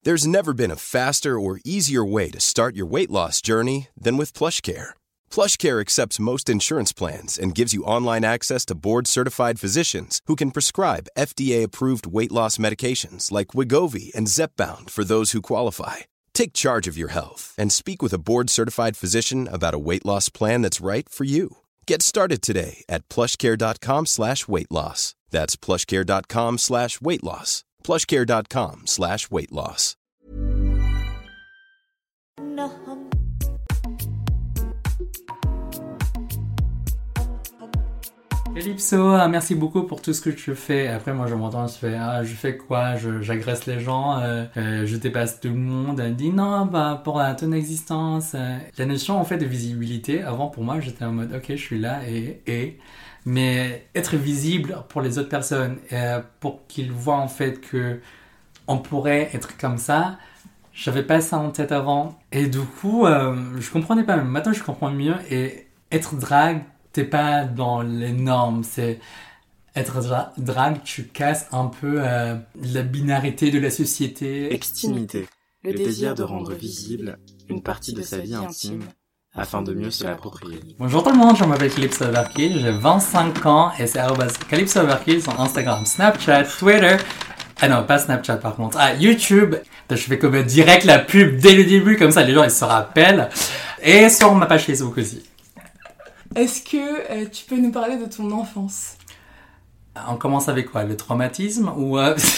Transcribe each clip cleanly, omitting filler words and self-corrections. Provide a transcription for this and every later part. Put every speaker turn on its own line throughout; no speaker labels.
There's never been a faster or easier way to start your weight loss journey than with PlushCare. PlushCare accepts most insurance plans and gives you online access to board-certified physicians who can prescribe FDA-approved weight loss medications like Wegovy and Zepbound for those who qualify. Take charge of your health and speak with a board-certified physician about a weight loss plan that's right for you. Get started today at plushcare.com/weight-loss. That's plushcare.com/weight-loss. plushcare.com/weight-loss.
Calypso, merci beaucoup pour tout ce que tu fais. Après, moi, je m'entends, je fais quoi? J'agresse les gens, je dépasse tout le monde. Elle dit non, pour ton existence. La notion, en fait, de visibilité, avant, pour moi, j'étais en mode, ok, je suis là mais être visible pour les autres personnes, pour qu'ils voient, en fait, que on pourrait être comme ça. J'avais pas ça en tête avant. Et du coup, je comprenais pas. Même maintenant, je comprends mieux. Et être drague, t'es pas dans les normes. C'est être drague, tu casses un peu la binarité de la société.
Extimité, le désir de rendre visible une partie de sa vie intime afin de mieux se l'approprier.
Bonjour tout le monde, je m'appelle Calypso Overkill, j'ai 25 ans et c'est @Calypso Overkill sur Instagram, Snapchat, Twitter. Ah non, pas Snapchat par contre. YouTube. Je fais comme direct la pub dès le début, comme ça les gens ils se rappellent. Et sur ma page Facebook aussi.
Est-ce que tu peux nous parler de ton enfance?
On commence avec quoi? Le traumatisme ou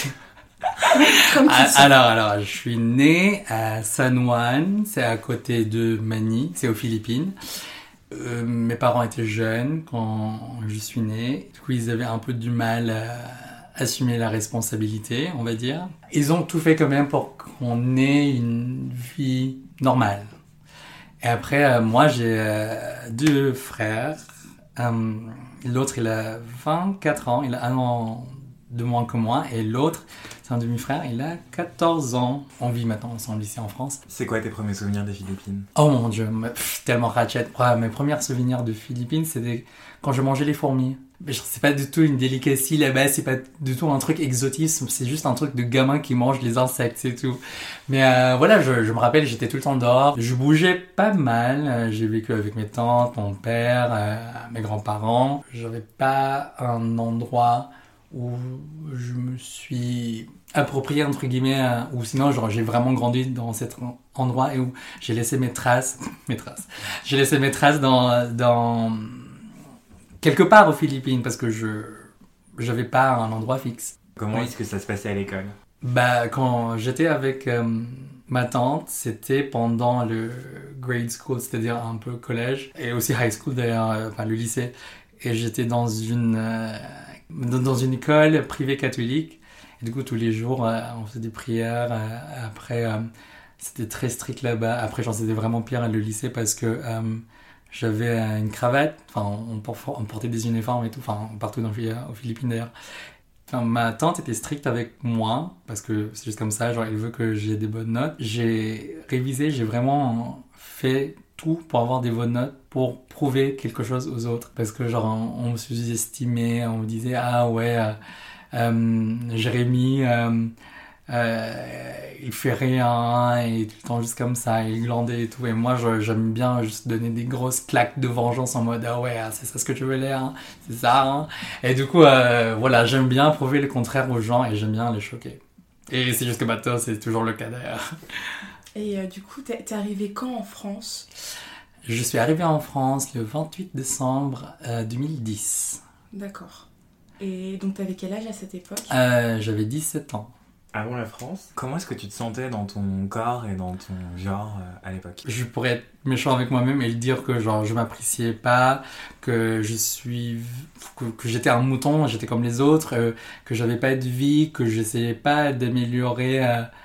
Alors, je suis né à San Juan, c'est à côté de Manille, c'est aux Philippines. Mes parents étaient jeunes quand je suis né. Du coup, ils avaient un peu du mal à assumer la responsabilité, on va dire. Ils ont tout fait quand même pour qu'on ait une vie normale. Et après, moi, j'ai 2 frères. L'autre, il a 24 ans. Il a 1 an de moins que moi. Et l'autre, c'est un demi-frère. Il a 14 ans. On vit maintenant ensemble ici en France.
C'est quoi tes premiers souvenirs des Philippines?
Oh mon Dieu, tellement ratchet. Mes premiers souvenirs de Philippines, c'était quand je mangeais les fourmis. C'est pas du tout une délicatie là-bas, c'est pas du tout un truc exotisme, c'est juste un truc de gamin qui mange les insectes, c'est tout. Mais voilà, je me rappelle, j'étais tout le temps dehors, je bougeais pas mal, j'ai vécu avec mes tantes, mon père, mes grands-parents. J'avais pas un endroit où je me suis approprié entre guillemets, ou sinon genre j'ai vraiment grandi dans cet endroit et où j'ai laissé mes traces. J'ai laissé mes traces dans quelque part aux Philippines, parce que j'avais pas un endroit fixe.
Comment est-ce que ça se passait à l'école?
Quand j'étais avec ma tante, c'était pendant le grade school, c'est-à-dire un peu collège, et aussi high school d'ailleurs, le lycée. Et j'étais dans une école privée catholique. Et du coup, tous les jours, on faisait des prières. Après, c'était très strict là-bas. Après, c'était vraiment pire le lycée parce que j'avais une cravate, on portait des uniformes et tout, partout aux Philippines d'ailleurs. Ma tante était stricte avec moi, parce que c'est juste comme ça, elle veut que j'ai des bonnes notes. J'ai révisé, j'ai vraiment fait tout pour avoir des bonnes notes, pour prouver quelque chose aux autres. Parce que on me sous-estimait, on me disait, ah ouais, Jérémy, il fait rien, et tout le temps juste comme ça, il glandait et tout. Et moi, j'aime bien juste donner des grosses claques de vengeance en mode, ah ouais, c'est ça ce que tu veux l'air, hein, c'est ça, hein. Et du coup, voilà, j'aime bien prouver le contraire aux gens et j'aime bien les choquer. Et c'est juste que maintenant, c'est toujours le cas d'ailleurs.
Et du coup, t'es arrivé quand en France?
Je suis arrivé en France le 28 décembre 2010.
D'accord. Et donc, t'avais quel âge à cette époque?
J'avais 17 ans.
Avant la France, comment est-ce que tu te sentais dans ton corps et dans ton genre à l'époque?
Je pourrais être méchant avec moi-même et dire que je m'appréciais pas, que que j'étais un mouton, j'étais comme les autres, que j'avais pas de vie, que j'essayais pas d'améliorer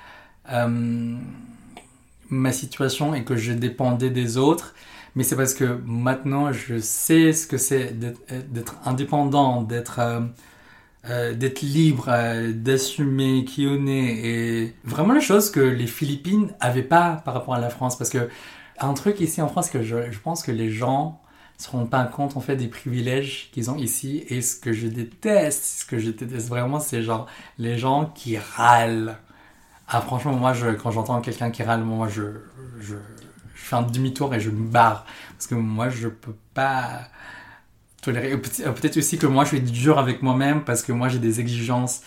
ma situation et que je dépendais des autres. Mais c'est parce que maintenant je sais ce que c'est d'être indépendant, d'être libre, d'assumer qui on est, et vraiment les choses que les Philippines avaient pas par rapport à la France. Parce que un truc ici en France que je pense que les gens se rendent pas compte en fait des privilèges qu'ils ont ici, et ce que je déteste vraiment, c'est les gens qui râlent Ah, franchement, moi, quand j'entends quelqu'un qui râle, moi, je fais un demi-tour et je me barre. Parce que moi, je peux pas tolérer. Peut-être aussi que moi, je suis dur avec moi-même parce que moi, j'ai des exigences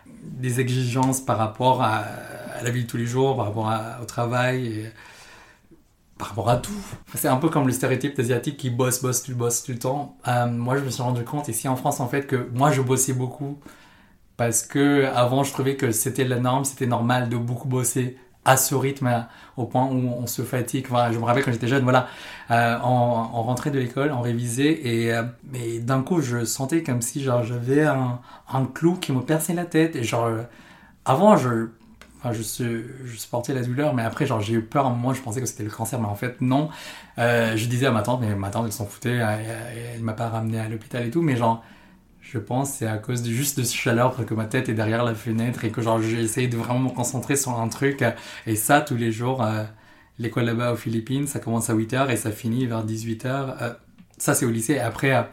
par rapport à la vie de tous les jours, par rapport au travail et par rapport à tout. C'est un peu comme le stéréotype asiatique qui bosse tout le temps. Moi, je me suis rendu compte ici en France, en fait, que moi, je bossais beaucoup parce que avant, je trouvais que c'était la norme, c'était normal de beaucoup bosser à ce rythme, au point où on se fatigue. Enfin, je me rappelle quand j'étais jeune, voilà, on rentrait de l'école, on révisait, mais d'un coup, je sentais comme si genre j'avais un clou qui me perçait la tête. Et genre, avant, je supportais la douleur, mais après, genre, j'ai eu peur. Moi, je pensais que c'était le cancer, mais en fait, non. Je disais à ma tante, mais ma tante, elle s'en foutait, elle m'a pas ramené à l'hôpital et tout, mais genre, je pense que c'est à cause juste de cette chaleur parce que ma tête est derrière la fenêtre et que genre j'ai essayé de vraiment me concentrer sur un truc. Et ça, tous les jours, l'école là-bas aux Philippines, ça commence à 8h et ça finit vers 18h. Ça, c'est au lycée. Et après,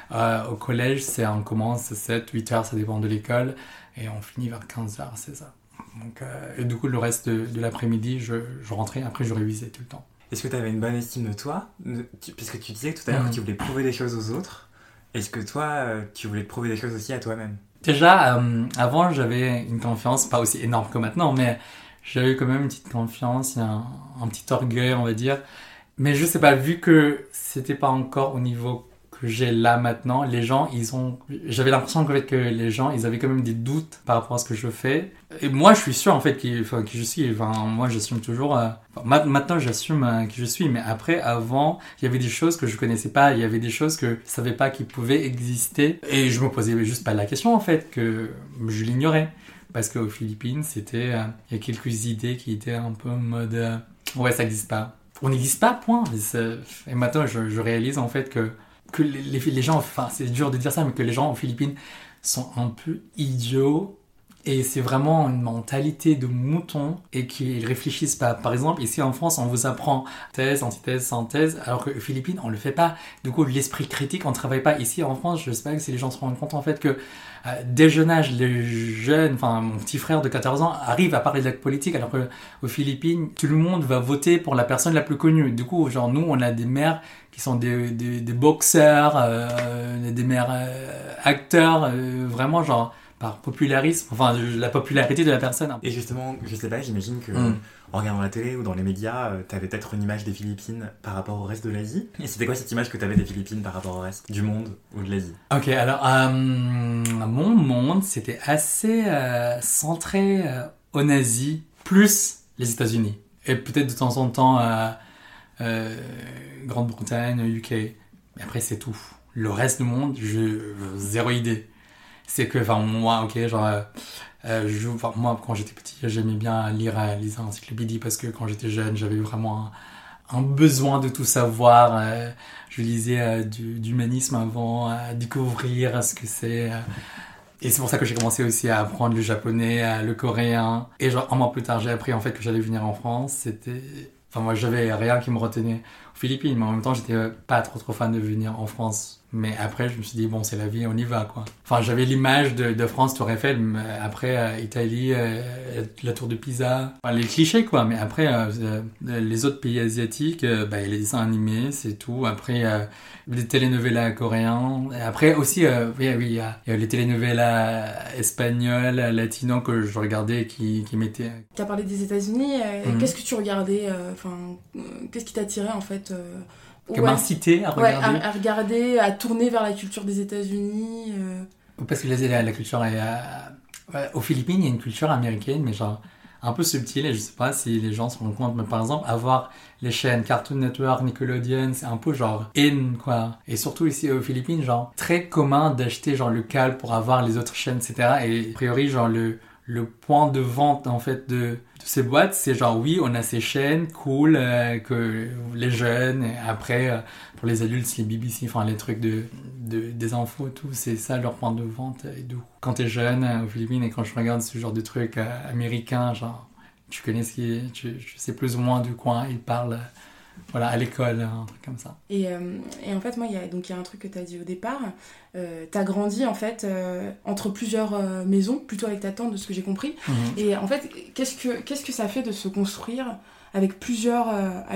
au collège, on commence à 7, 8h, ça dépend de l'école. Et on finit vers 15h, c'est ça. Donc, et du coup, le reste de l'après-midi, je rentrais. Après, je révisais tout le temps.
Est-ce que tu avais une bonne estime de toi ? Puisque tu disais tout à l'heure que tu voulais prouver des choses aux autres. Est-ce que toi, tu voulais te prouver des choses aussi à toi-même ?
Déjà, avant, j'avais une confiance, pas aussi énorme que maintenant, mais j'avais quand même une petite confiance, un petit orgueil, on va dire. Mais je sais pas, vu que c'était pas encore au niveau que j'ai là maintenant, les gens, j'avais l'impression que les gens, ils avaient quand même des doutes par rapport à ce que je fais. Et moi, je suis sûr, en fait, qui je suis. Enfin, moi, j'assume toujours. Maintenant, j'assume qui je suis. Mais après, avant, il y avait des choses que je connaissais pas. Il y avait des choses que je savais pas qui pouvaient exister. Et je me posais juste pas la question, en fait, que je l'ignorais. Parce qu'aux Philippines, il y a quelques idées qui étaient un peu en mode, ouais, ça n'existe pas. On n'existe pas, point. Et maintenant, je réalise, en fait, que les gens, enfin, c'est dur de dire ça, mais que les gens aux Philippines sont un peu idiots. Et c'est vraiment une mentalité de mouton et qu'ils réfléchissent pas. Par exemple, ici en France, on vous apprend thèse, antithèse, synthèse, alors qu'aux Philippines, on le fait pas. Du coup, l'esprit critique, on travaille pas. Ici en France, je sais pas si les gens se rendent compte en fait que dès jeune âge, les jeunes, enfin mon petit frère de 14 ans arrive à parler de la politique, alors qu'aux Philippines, tout le monde va voter pour la personne la plus connue. Du coup, genre nous, on a des maires qui sont des boxeurs, des maires acteurs, vraiment genre par popularisme, enfin la popularité de la personne.
Et justement, je sais pas, j'imagine que en regardant la télé ou dans les médias, t'avais peut-être une image des Philippines par rapport au reste de l'Asie. Et c'était quoi cette image que t'avais des Philippines par rapport au reste du monde ou de l'Asie ?
Ok, alors mon monde, c'était assez centré en Asie, plus les États-Unis. Et peut-être de temps en temps Grande-Bretagne, UK. Mais après, c'est tout. Le reste du monde, zéro idée. C'est que, enfin, moi, ok, genre, moi, quand j'étais petit, j'aimais bien lire les encyclopédies parce que quand j'étais jeune, j'avais vraiment un besoin de tout savoir. Je lisais d'humanisme avant, à découvrir ce que c'est. Et c'est pour ça que j'ai commencé aussi à apprendre le japonais, le coréen. Et genre, un mois plus tard, j'ai appris en fait que j'allais venir en France. Enfin, moi, j'avais rien qui me retenait aux Philippines, mais en même temps, j'étais pas trop fan de venir en France. Mais après, je me suis dit, bon, c'est la vie, on y va, quoi. Enfin, j'avais l'image de France, Tour Eiffel, mais après, Italie, la Tour de Pisa. Enfin, les clichés, quoi. Mais après, les autres pays asiatiques, il y a les dessins animés, c'est tout. Après, les telenovelas coréens. Et après, aussi, oui, il y a les telenovelas espagnols, latinos que je regardais et qui mettaient...
Tu as parlé des États-Unis. Qu'est-ce que tu regardais qu'est-ce qui t'attirait, en fait
Que m'incitait à regarder.
Ouais, à regarder, à tourner vers la culture des États-Unis.
Parce que la culture est... aux Philippines, il y a une culture américaine, mais genre un peu subtile, et je sais pas si les gens se rendent compte, mais par exemple, avoir les chaînes Cartoon Network, Nickelodeon, c'est un peu genre in, quoi. Et surtout ici aux Philippines, genre très commun d'acheter genre le câble pour avoir les autres chaînes, etc. Et a priori, genre le point de vente en fait de ces boîtes, c'est genre oui, on a ces chaînes cool que les jeunes, et après pour les adultes, c'est les BBC, enfin les trucs des infos, tout, c'est ça leur point de vente. Et donc, quand t'es jeune aux Philippines et quand je regarde ce genre de trucs américains, genre tu connais tu sais plus ou moins du coin ils parlent voilà, à l'école, un truc comme ça.
Et en fait, moi, il y a un truc que tu as dit au départ. Tu as grandi, en fait, entre plusieurs maisons, plutôt avec ta tante, de ce que j'ai compris. Et en fait, qu'est-ce que ça fait de se construire avec plusieurs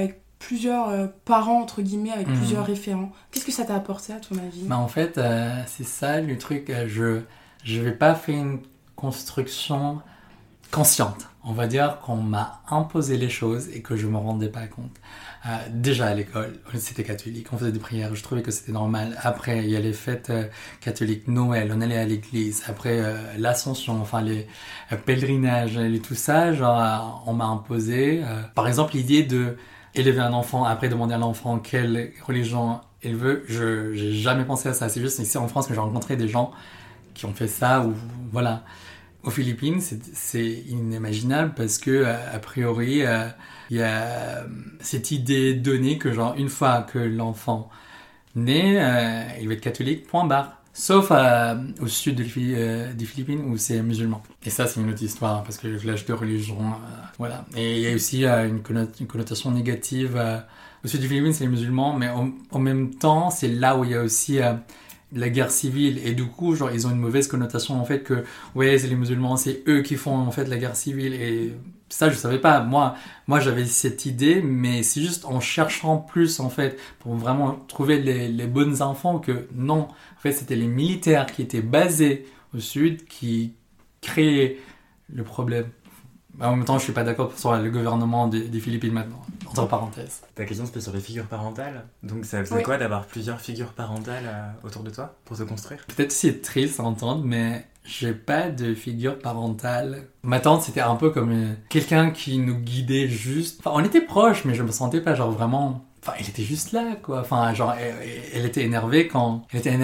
parents, entre guillemets, avec plusieurs référents? Qu'est-ce que ça t'a apporté, à ton avis?
Bah, en fait, c'est ça le truc. Je vais pas faire une construction consciente. On va dire qu'on m'a imposé les choses et que je me rendais pas compte. Déjà à l'école, c'était catholique, on faisait des prières, je trouvais que c'était normal. Après, il y a les fêtes catholiques, Noël, on allait à l'église. Après, l'Ascension, enfin les pèlerinages, tout ça, genre, on m'a imposé. Par exemple, l'idée de élever un enfant, après demander à l'enfant quelle religion il veut, j'ai jamais pensé à ça. C'est juste ici en France que j'ai rencontré des gens qui ont fait ça, ou voilà. Aux Philippines, c'est inimaginable parce que, a priori, il y a cette idée donnée que, genre, une fois que l'enfant naît, il va être catholique, point barre. Sauf au sud des Philippines où c'est musulman. Et ça, c'est une autre histoire parce que le clash de religion, voilà. Et il y a aussi une connotation négative. Au sud des Philippines, c'est les musulmans, mais en même temps, c'est là où il y a aussi la guerre civile, et du coup genre ils ont une mauvaise connotation en fait que ouais c'est les musulmans, c'est eux qui font en fait la guerre civile, et ça je savais pas, moi j'avais cette idée, mais c'est juste en cherchant plus en fait pour vraiment trouver les bonnes infos que non, en fait c'était les militaires qui étaient basés au sud qui créaient le problème. En même temps je suis pas d'accord sur le gouvernement des Philippines maintenant, entre parenthèses.
Ta question c'était sur les figures parentales, donc ça faisait quoi d'avoir plusieurs figures parentales autour de toi pour te construire?
Peut-être c'est triste à entendre, mais j'ai pas de figure parentale. Ma tante c'était un peu comme quelqu'un qui nous guidait juste. Enfin on était proches, mais je me sentais pas genre vraiment. Enfin elle était juste là quoi. Enfin genre elle était énervée quand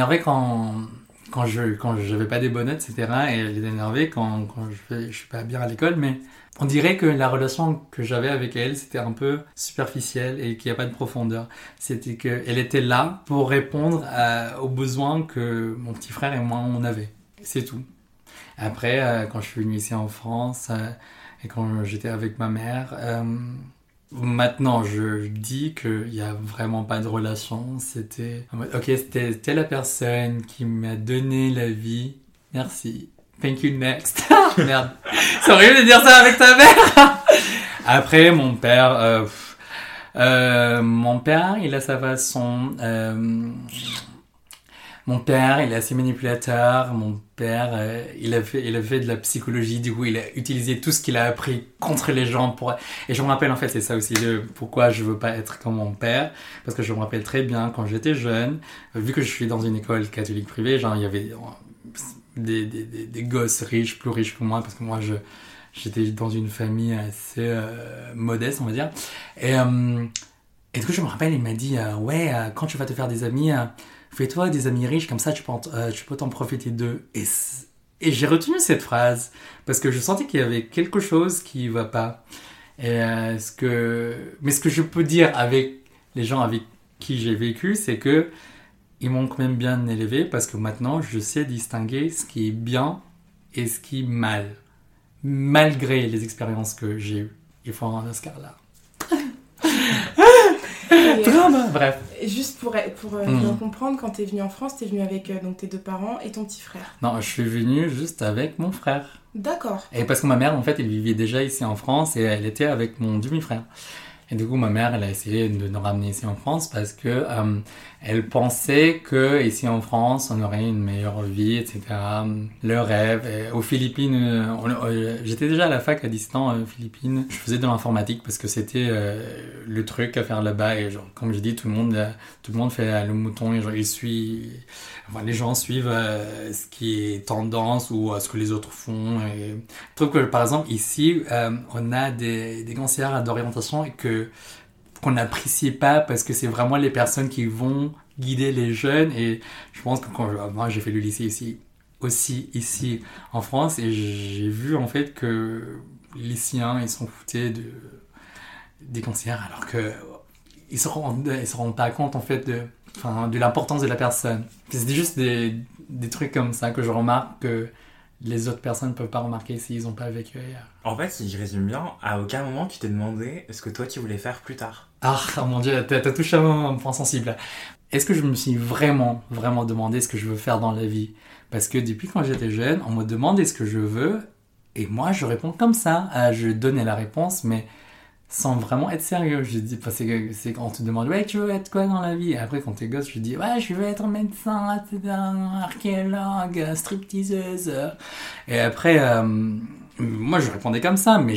j'avais pas des bonnes notes, etc. Et elle était énervée quand je suis pas bien à l'école, mais on dirait que la relation que j'avais avec elle, c'était un peu superficielle et qu'il n'y a pas de profondeur. C'était qu'elle était là pour répondre aux besoins que mon petit frère et moi, on avait. C'est tout. Après, quand je suis venu ici en France et quand j'étais avec ma mère, maintenant je dis qu'il n'y a vraiment pas de relation. C'était en mode, ok, c'était la personne qui m'a donné la vie. Merci. Thank you, next. Merde. C'est horrible de dire ça avec ta mère. Après, mon père, il a sa façon. Mon père, il est assez manipulateur. Mon père, il a fait de la psychologie. Du coup, il a utilisé tout ce qu'il a appris contre les gens Et je me rappelle, en fait, c'est ça aussi pourquoi je veux pas être comme mon père. Parce que je me rappelle très bien, quand j'étais jeune, vu que je suis dans une école catholique privée, genre, il y avait des gosses riches, plus riches que moi, parce que moi j'étais dans une famille assez modeste, on va dire, et du coup je me rappelle, il m'a dit quand tu vas te faire des amis, fais-toi des amis riches, comme ça tu peux t'en profiter d'eux. Et j'ai retenu cette phrase parce que je sentais qu'il y avait quelque chose qui va pas. Mais ce que je peux dire avec les gens avec qui j'ai vécu, c'est que ils m'ont quand même bien élevé, parce que maintenant je sais distinguer ce qui est bien et ce qui est mal, malgré les expériences que j'ai eues. Il faut un Oscar là. Drama. Bref.
Juste pour bien comprendre, quand t'es venu en France, t'es venu avec donc tes deux parents et ton petit frère?
Non, je suis venu juste avec mon frère.
D'accord.
Et parce que ma mère, en fait, elle vivait déjà ici en France et elle était avec mon demi-frère. Et du coup, ma mère, elle a essayé de nous ramener ici en France parce que elle pensait que ici en France, on aurait une meilleure vie, etc. Le rêve. Et aux Philippines, j'étais déjà à la fac à 17 ans aux Philippines. Je faisais de l'informatique parce que c'était le truc à faire là-bas. Et genre, comme je dis, tout le monde fait le mouton et genre, les gens suivent ce qui est tendance ou ce que les autres font. Et je trouve que, par exemple, ici, on a des conseillères d'orientation qu'on n'apprécie pas parce que c'est vraiment les personnes qui vont guider les jeunes. Et je pense que moi j'ai fait le lycée ici en France, et j'ai vu en fait que les lycéens ils s'en foutaient des conseillères, alors que ils se rendent pas compte en fait de l'importance de la personne. C'était juste des trucs comme ça que je remarque, que les autres personnes ne peuvent pas remarquer s'ils n'ont pas vécu ailleurs.
En fait, si je résume bien, à aucun moment tu t'es demandé ce que toi tu voulais faire plus tard.
Ah, oh mon Dieu, t'as touché un point sensible. Est-ce que je me suis vraiment demandé ce que je veux faire dans la vie? Parce que depuis quand j'étais jeune, on me demandait ce que je veux, et moi je réponds comme ça. Je donnais la réponse, mais sans vraiment être sérieux. Je dis, c'est quand on te demande, ouais, tu veux être quoi dans la vie? Et après, quand t'es gosse, je dis, ouais, je veux être médecin, archéologue, stripteaseuse. Et après, moi, je répondais comme ça, mais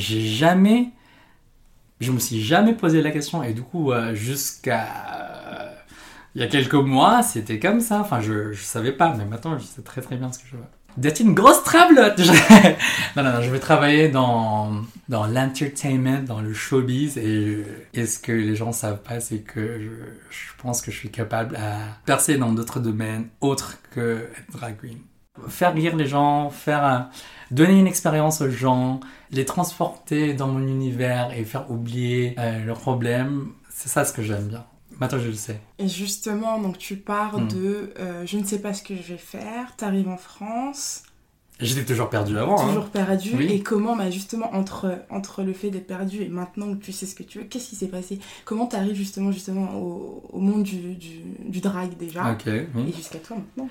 je me suis jamais posé la question. Et du coup, jusqu'à il y a quelques mois, c'était comme ça. Enfin, je savais pas, mais maintenant, je sais très bien ce que je veux. D'être une grosse trablote. Non, je vais travailler dans l'entertainment, dans le showbiz, et ce que les gens savent pas, c'est que je pense que je suis capable à percer dans d'autres domaines autres que être drag queen. Faire rire les gens, donner une expérience aux gens, les transporter dans mon univers et faire oublier leurs problèmes, c'est ça ce que j'aime bien. Maintenant, je le sais.
Et justement, donc tu pars de je ne sais pas ce que je vais faire, t'arrives en France.
J'étais toujours perdu avant.
Toujours perdu.
Oui.
Et comment, justement, entre le fait d'être perdu et maintenant que tu sais ce que tu veux, qu'est-ce qui s'est passé? Comment t'arrives justement au monde du drag déjà?
Ok, oui.
Et jusqu'à toi maintenant?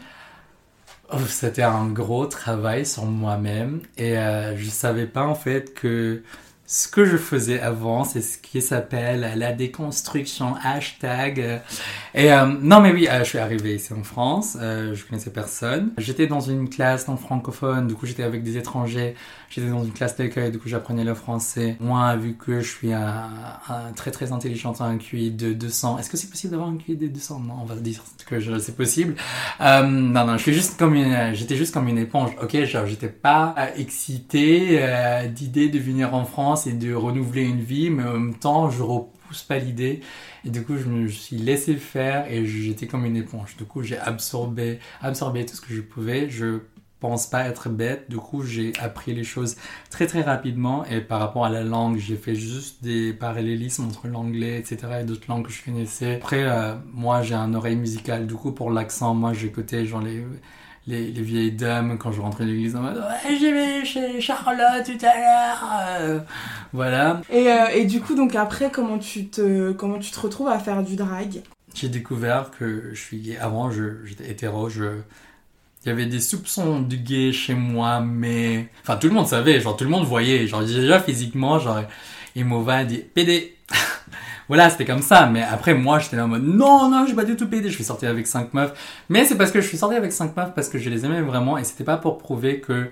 C'était un gros travail sur moi-même et je savais pas en fait que ce que je faisais avant, c'est ce qui s'appelle la déconstruction, hashtag. Non mais oui, je suis arrivé ici en France, je connaissais personne. J'étais dans une classe non francophone, du coup j'étais avec des étrangers. J'étais dans une classe d'accueil, du coup j'apprenais le français. Moi, vu que je suis un très intelligent, un QI de 200. Est-ce que c'est possible d'avoir un QI de 200? Non, on va dire que c'est possible. Non, j'étais juste comme une éponge. Ok, genre j'étais pas excité d'idée de venir en France et de renouveler une vie, mais en même temps je repousse pas l'idée. Et du coup je me suis laissé faire et j'étais comme une éponge. Du coup j'ai absorbé tout ce que je pouvais. Je pense pas être bête, du coup j'ai appris les choses très rapidement, et par rapport à la langue j'ai fait juste des parallélismes entre l'anglais etc et d'autres langues que je connaissais. Après moi j'ai un oreille musicale, du coup pour l'accent moi j'écoutais genre les vieilles dames quand je rentrais à l'église en mode ouais, j'ai vu chez Charlotte tout à l'heure, voilà.
Et du coup donc après comment tu te retrouves à faire du drag?
J'ai découvert que je suis gay. Avant j'étais hétéro, il y avait des soupçons de gay chez moi, mais... Enfin, tout le monde savait, genre, tout le monde voyait. Genre, déjà, physiquement, genre, Imova dit « PD ». Voilà, c'était comme ça. Mais après, moi, j'étais là en mode « Non, je suis pas du tout PD ». Je suis sorti avec 5 meufs. Mais c'est parce que je suis sorti avec 5 meufs parce que je les aimais vraiment. Et c'était pas pour prouver que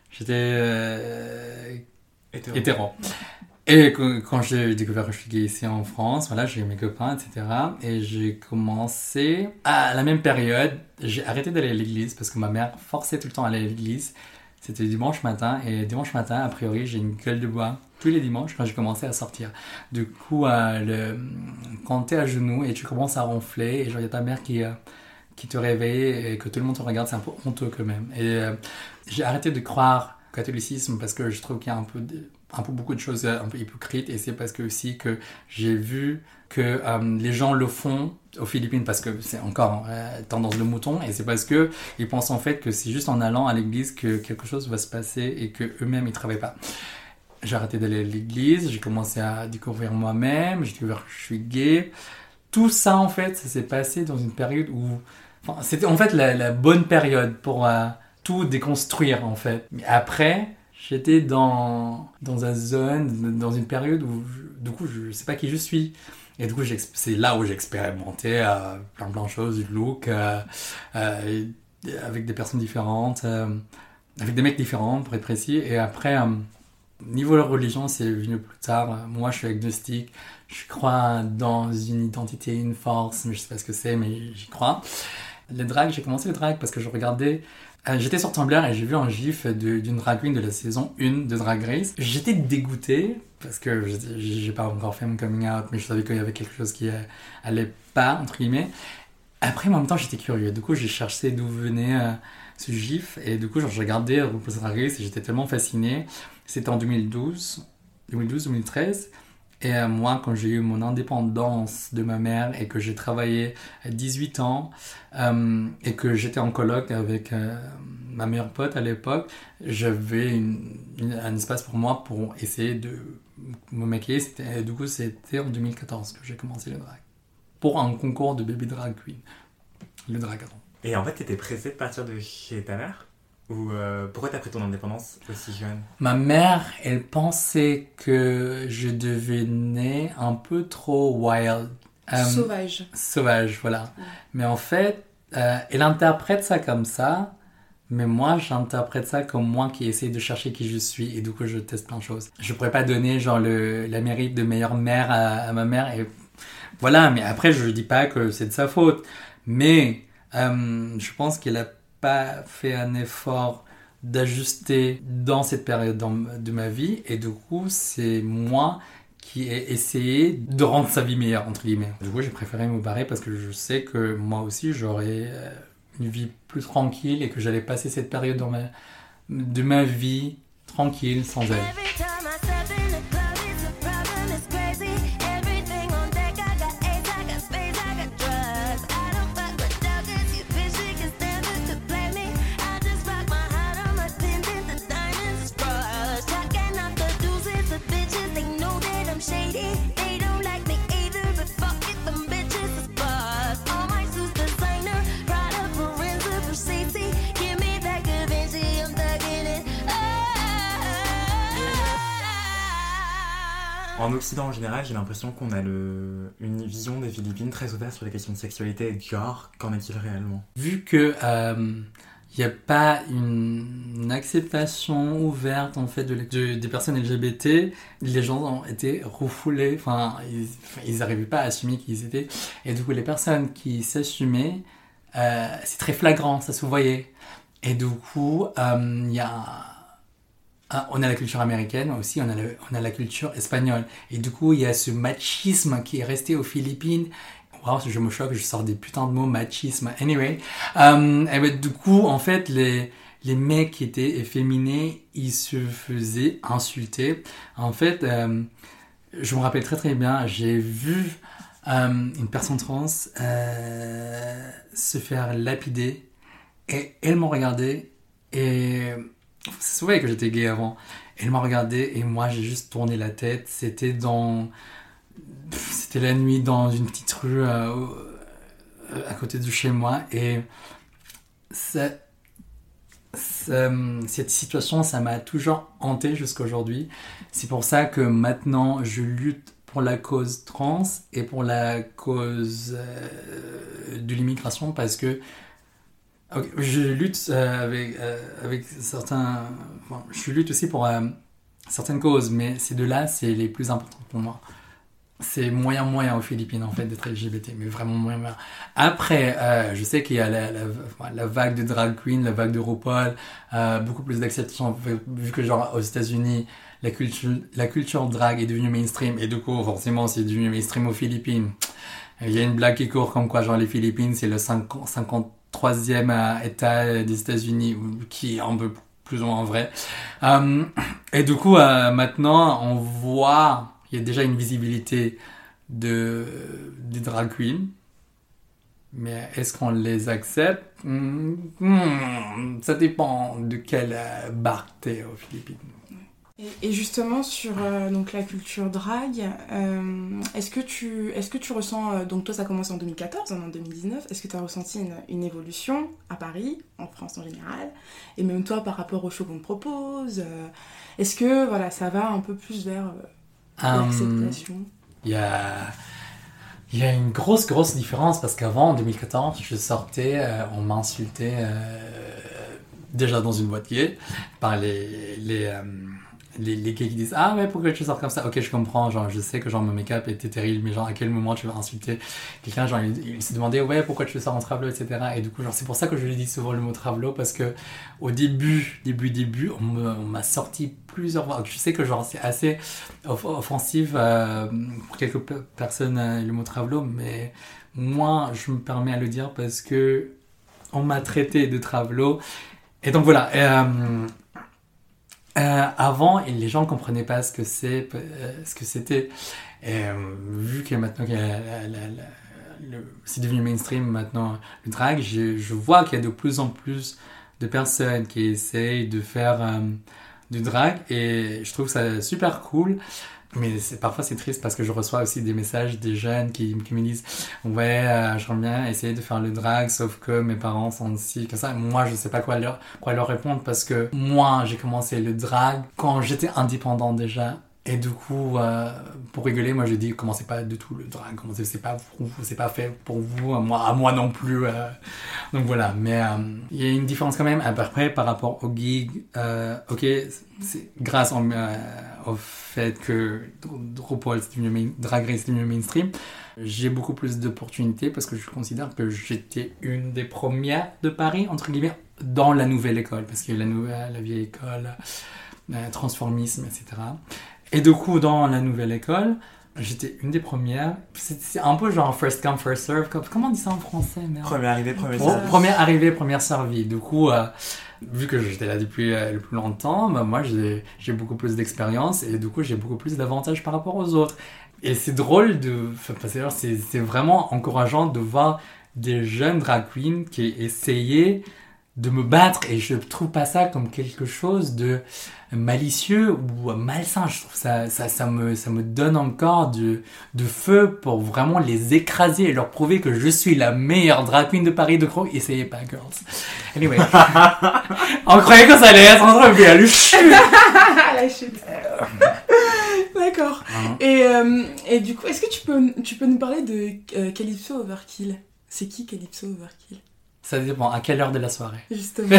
j'étais hétéro. Et quand j'ai découvert que je suis gay ici en France, voilà, j'ai eu mes copains, etc. Et j'ai commencé, à la même période, j'ai arrêté d'aller à l'église parce que ma mère forçait tout le temps à aller à l'église. C'était dimanche matin, et dimanche matin, a priori, j'ai une gueule de bois tous les dimanches quand j'ai commencé à sortir. Du coup, quand t'es à genoux et tu commences à ronfler, et genre, il y a ta mère qui te réveille et que tout le monde te regarde, c'est un peu honteux quand même. Et j'ai arrêté de croire au catholicisme parce que je trouve qu'il y a un peu beaucoup de choses un peu hypocrites, et c'est parce que aussi que j'ai vu que les gens le font aux Philippines parce que c'est encore tendance de mouton, et c'est parce que ils pensent en fait que c'est juste en allant à l'église que quelque chose va se passer et que eux-mêmes ils travaillent pas. J'ai arrêté d'aller à l'église, j'ai commencé à découvrir moi-même, j'ai découvert que je suis gay. Tout ça en fait, ça s'est passé dans une période où, enfin, c'était en fait la bonne période pour tout déconstruire en fait. Mais après, j'étais dans une période où, du coup, je sais pas qui je suis. Et du coup, c'est là où j'ai expérimenté plein de choses, du look, avec des personnes différentes, avec des mecs différents, pour être précis. Et après, niveau de la religion, c'est venu plus tard. Moi, je suis agnostique. Je crois dans une identité, une force, mais je sais pas ce que c'est, mais j'y crois. Le drag, j'ai commencé le drag parce que je regardais... j'étais sur Tumblr et j'ai vu un gif d'une drag queen de la saison 1 de Drag Race. J'étais dégoûté parce que j'ai pas encore fait mon coming out, mais je savais qu'il y avait quelque chose qui allait pas, entre guillemets. Après, en même temps, j'étais curieux. Du coup, j'ai cherché d'où venait ce gif, et du coup, je regardais RuPaul's Drag Race et j'étais tellement fasciné. C'était en 2012-2013. Et moi, quand j'ai eu mon indépendance de ma mère et que j'ai travaillé à 18 ans et que j'étais en coloc avec ma meilleure pote à l'époque, j'avais un espace pour moi pour essayer de me maquiller. Du coup, c'était en 2014 que j'ai commencé le drag. Pour un concours de baby drag queen. Le dragathon.
Et en fait, t'étais pressée de partir de chez ta mère ? Ou pourquoi t'as pris ton indépendance aussi jeune ?
Ma mère, elle pensait que je devenais un peu trop wild. Sauvage, voilà. Ouais. Mais en fait, elle interprète ça comme ça, mais moi, j'interprète ça comme moi qui essaie de chercher qui je suis, et du coup, je teste plein de choses. Je pourrais pas donner genre la mérite de meilleure mère à ma mère, et voilà, mais après, je dis pas que c'est de sa faute. Mais je pense qu'elle a pas fait un effort d'ajuster dans cette période de ma vie, et du coup c'est moi qui ai essayé de rendre sa vie meilleure entre guillemets. Du coup j'ai préféré me barrer parce que je sais que moi aussi j'aurais une vie plus tranquille et que j'allais passer cette période de ma vie tranquille sans elle.
En Occident en général, j'ai l'impression qu'on a une vision des Philippines très ouverte sur les questions de sexualité et de genre. Qu'en est-il réellement ?
Vu que il n'y a pas une acceptation ouverte en fait des personnes LGBT, les gens ont été refoulés, enfin ils n'arrivaient pas à assumer qui ils étaient, et du coup les personnes qui s'assumaient, c'est très flagrant, ça se voyait, et du coup on a la culture américaine aussi, on a la culture espagnole. Et du coup, il y a ce machisme qui est resté aux Philippines. Wow, je me choque, je sors des putains de mots, machisme. Anyway. Et ben, du coup, en fait, les mecs qui étaient efféminés, ils se faisaient insulter. En fait, je me rappelle très très bien, j'ai vu une personne trans se faire lapider. Et elle m'a regardé et... C'est vrai que j'étais gay avant. Elle m'a regardé et moi j'ai juste tourné la tête. C'était la nuit dans une petite rue à côté de chez moi, et cette situation, ça m'a toujours hanté jusqu'à aujourd'hui. C'est pour ça que maintenant je lutte pour la cause trans et pour la cause de l'immigration, parce que je lutte avec certains... Enfin, je lutte aussi pour certaines causes, mais ces deux-là, c'est les plus importants pour moi. C'est moyen aux Philippines, en fait, d'être LGBT, mais vraiment moyen. Après, je sais qu'il y a la vague de drag queen, la vague de RuPaul, beaucoup plus d'acceptation, vu que genre aux États-Unis, la culture drag est devenue mainstream, et du coup, forcément, c'est devenu mainstream aux Philippines. Il y a une blague qui court comme quoi, genre, les Philippines, c'est le 53e État des États-Unis, qui est un peu plus ou moins vrai. Et du coup, maintenant, on voit, il y a déjà une visibilité des drag queens. Mais est-ce qu'on les accepte ? Ça dépend de quelle barque t'es aux Philippines.
Et justement sur donc la culture drag, est-ce que tu ressens, donc toi ça commence en 2014, en 2019, est-ce que tu as ressenti une évolution à Paris, en France en général, et même toi par rapport au show qu'on te propose, est-ce que voilà, ça va un peu plus vers l'acceptation ?
Il y a une grosse différence, parce qu'avant, en 2014, je sortais, on m'insultait déjà dans une boîte gay par les gays qui disent « Ah ouais, pourquoi tu sors comme ça ?» Ok, je comprends, genre je sais que genre mon make-up était terrible, mais genre à quel moment tu vas insulter quelqu'un, genre il s'est demandé « Ouais, pourquoi tu sors en travelo, etc. » Et du coup, genre c'est pour ça que je lui dis souvent le mot travelo, parce que au début, on m'a sorti plusieurs fois. Je sais que genre c'est assez offensif pour quelques personnes le mot travelo, mais moi je me permets à le dire parce que on m'a traité de travelo. Et donc voilà. Avant, les gens ne comprenaient pas ce que c'était. Et vu que maintenant c'est devenu mainstream maintenant le drag, je vois qu'il y a de plus en plus de personnes qui essayent de faire du drag et je trouve ça super cool. Mais parfois c'est triste parce que je reçois aussi des messages des jeunes qui me disent ouais j'aimerais bien essayer de faire le drag sauf que mes parents sont ci que ça. Moi je sais pas quoi leur répondre parce que moi j'ai commencé le drag quand j'étais indépendant déjà. Et du coup, pour rigoler, moi je dis commencez pas du tout le drag, c'est pas pour vous, c'est pas fait pour vous, à moi non plus. Donc voilà, mais il y a une différence quand même. Après, par rapport au gig, ok, c'est grâce au fait que RuPaul Drag Race est devenu mainstream, j'ai beaucoup plus d'opportunités parce que je considère que j'étais une des premières de Paris entre guillemets dans la nouvelle école, parce qu'il y a la vieille école, transformisme, etc. Et du coup, dans la nouvelle école, j'étais une des premières. C'est un peu genre first come, first serve. Comment on dit ça en français, merde?
Première arrivée, première servie.
Première arrivée, première servie. Du coup, vu que j'étais là depuis le plus longtemps, bah, moi, j'ai beaucoup plus d'expérience et du coup, j'ai beaucoup plus d'avantages par rapport aux autres. Et c'est drôle c'est vraiment encourageant de voir des jeunes drag queens qui essayaient de me battre et je trouve pas ça comme quelque chose de malicieux ou malsain. Je trouve ça me donne encore de feu pour vraiment les écraser et leur prouver que je suis la meilleure drag queen de Paris. De gros, essayez pas, girls. Anyway. On croyait que ça allait être en train de faire le chute.
La chute. D'accord. Et du coup, est-ce que tu peux nous parler de Calypso Overkill? C'est qui Calypso Overkill?
Ça dépend à quelle heure de la soirée.
Justement.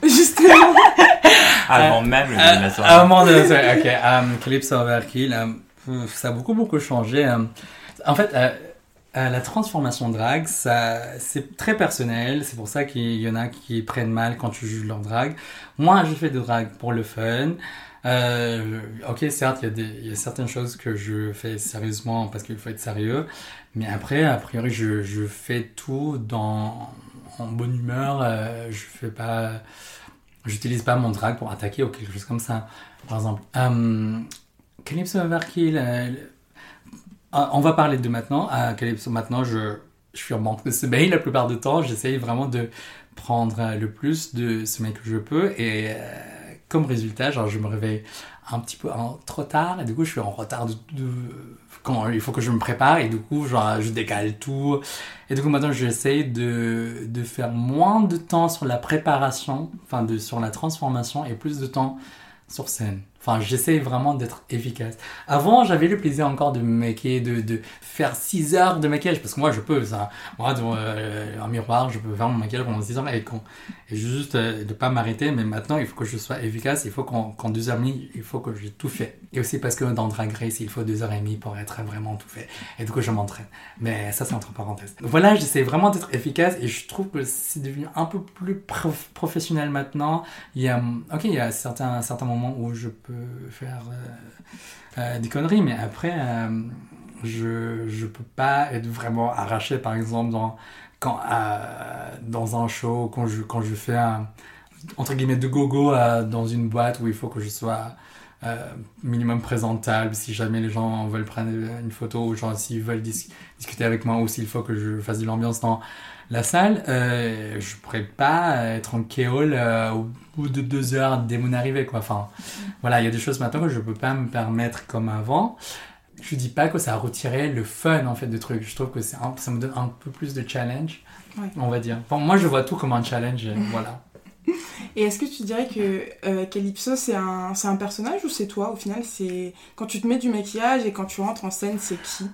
Avant même le début de la soirée.
Avant de la soirée, ok. Calypso Overkill, ça a beaucoup changé. En fait, la transformation drag, c'est très personnel. C'est pour ça qu'il y en a qui prennent mal quand tu juges leur drag. Moi, je fais de drag pour le fun. Ok, certes, il y a certaines choses que je fais sérieusement parce qu'il faut être sérieux. Mais après, a priori, je fais tout en bonne humeur. J'utilise pas mon drag pour attaquer ou quelque chose comme ça. Par exemple, Calypso Overkill, on va parler de maintenant. Calypso, maintenant, je suis en manque de sommeil la plupart du temps. J'essaye vraiment de prendre le plus de sommeil que je peux. Et comme résultat, genre, je me réveille un petit peu trop tard. Et du coup, je suis en retard quand il faut que je me prépare. Et du coup, genre, je décale tout. Et du coup, maintenant, j'essaye de faire moins de temps sur la préparation, sur la transformation et plus de temps sur scène. Enfin, j'essaye vraiment d'être efficace. Avant, j'avais le plaisir encore de me maquiller, de faire 6 heures de maquillage, parce que moi, je peux ça. Moi, devant un miroir, je peux faire mon maquillage pendant 6 heures et juste de pas m'arrêter. Mais maintenant, il faut que je sois efficace. Il faut qu'en 2h30, il faut que j'ai tout fait. Et aussi parce que dans Drag Race, il faut 2h30 pour être vraiment tout fait. Et du coup, je m'entraîne. Mais ça, c'est entre parenthèses. Voilà, j'essaie vraiment d'être efficace et je trouve que c'est devenu un peu plus professionnel maintenant. Il y a certains moments où je peux faire des conneries, mais après je peux pas être vraiment arraché, par exemple dans un show quand je fais entre guillemets de gogo dans une boîte où il faut que je sois minimum présentable si jamais les gens veulent prendre une photo ou genre s'ils veulent discuter avec moi ou s'il faut que je fasse de l'ambiance dans la salle, je pourrais pas être en kéole au bout de 2 heures dès mon arrivée, quoi. Enfin, voilà, il y a des choses maintenant que je peux pas me permettre comme avant. Je dis pas que ça a retiré le fun, en fait, de trucs. Je trouve que ça me donne un peu plus de challenge, on va dire. Bon, moi, je vois tout comme un challenge, voilà.
Et est-ce que tu dirais que Calypso, c'est un personnage ou c'est toi, au final? C'est quand tu te mets du maquillage et quand tu rentres en scène, c'est qui?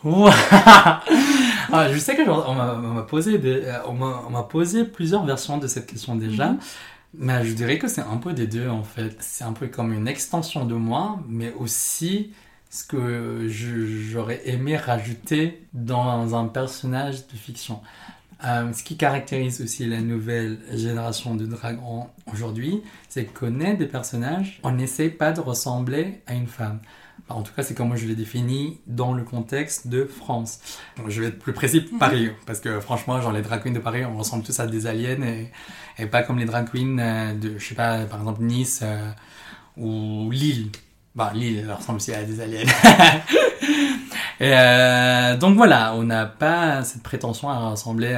Je sais que on m'a posé plusieurs versions de cette question déjà, mais je dirais que c'est un peu des deux en fait. C'est un peu comme une extension de moi, mais aussi ce que j'aurais aimé rajouter dans un personnage de fiction. Ce qui caractérise aussi la nouvelle génération de drag aujourd'hui, c'est qu'on est des personnages, on n'essaie pas de ressembler à une femme. En tout cas, c'est comme moi je l'ai défini dans le contexte de France. Donc, je vais être plus précis, Paris, parce que franchement, genre les drag queens de Paris, on ressemble tous à des aliens et pas comme les drag queens de, je sais pas, par exemple Nice, ou Lille. Bah, Lille, elle ressemble aussi à des aliens. Donc voilà, on n'a pas cette prétention à ressembler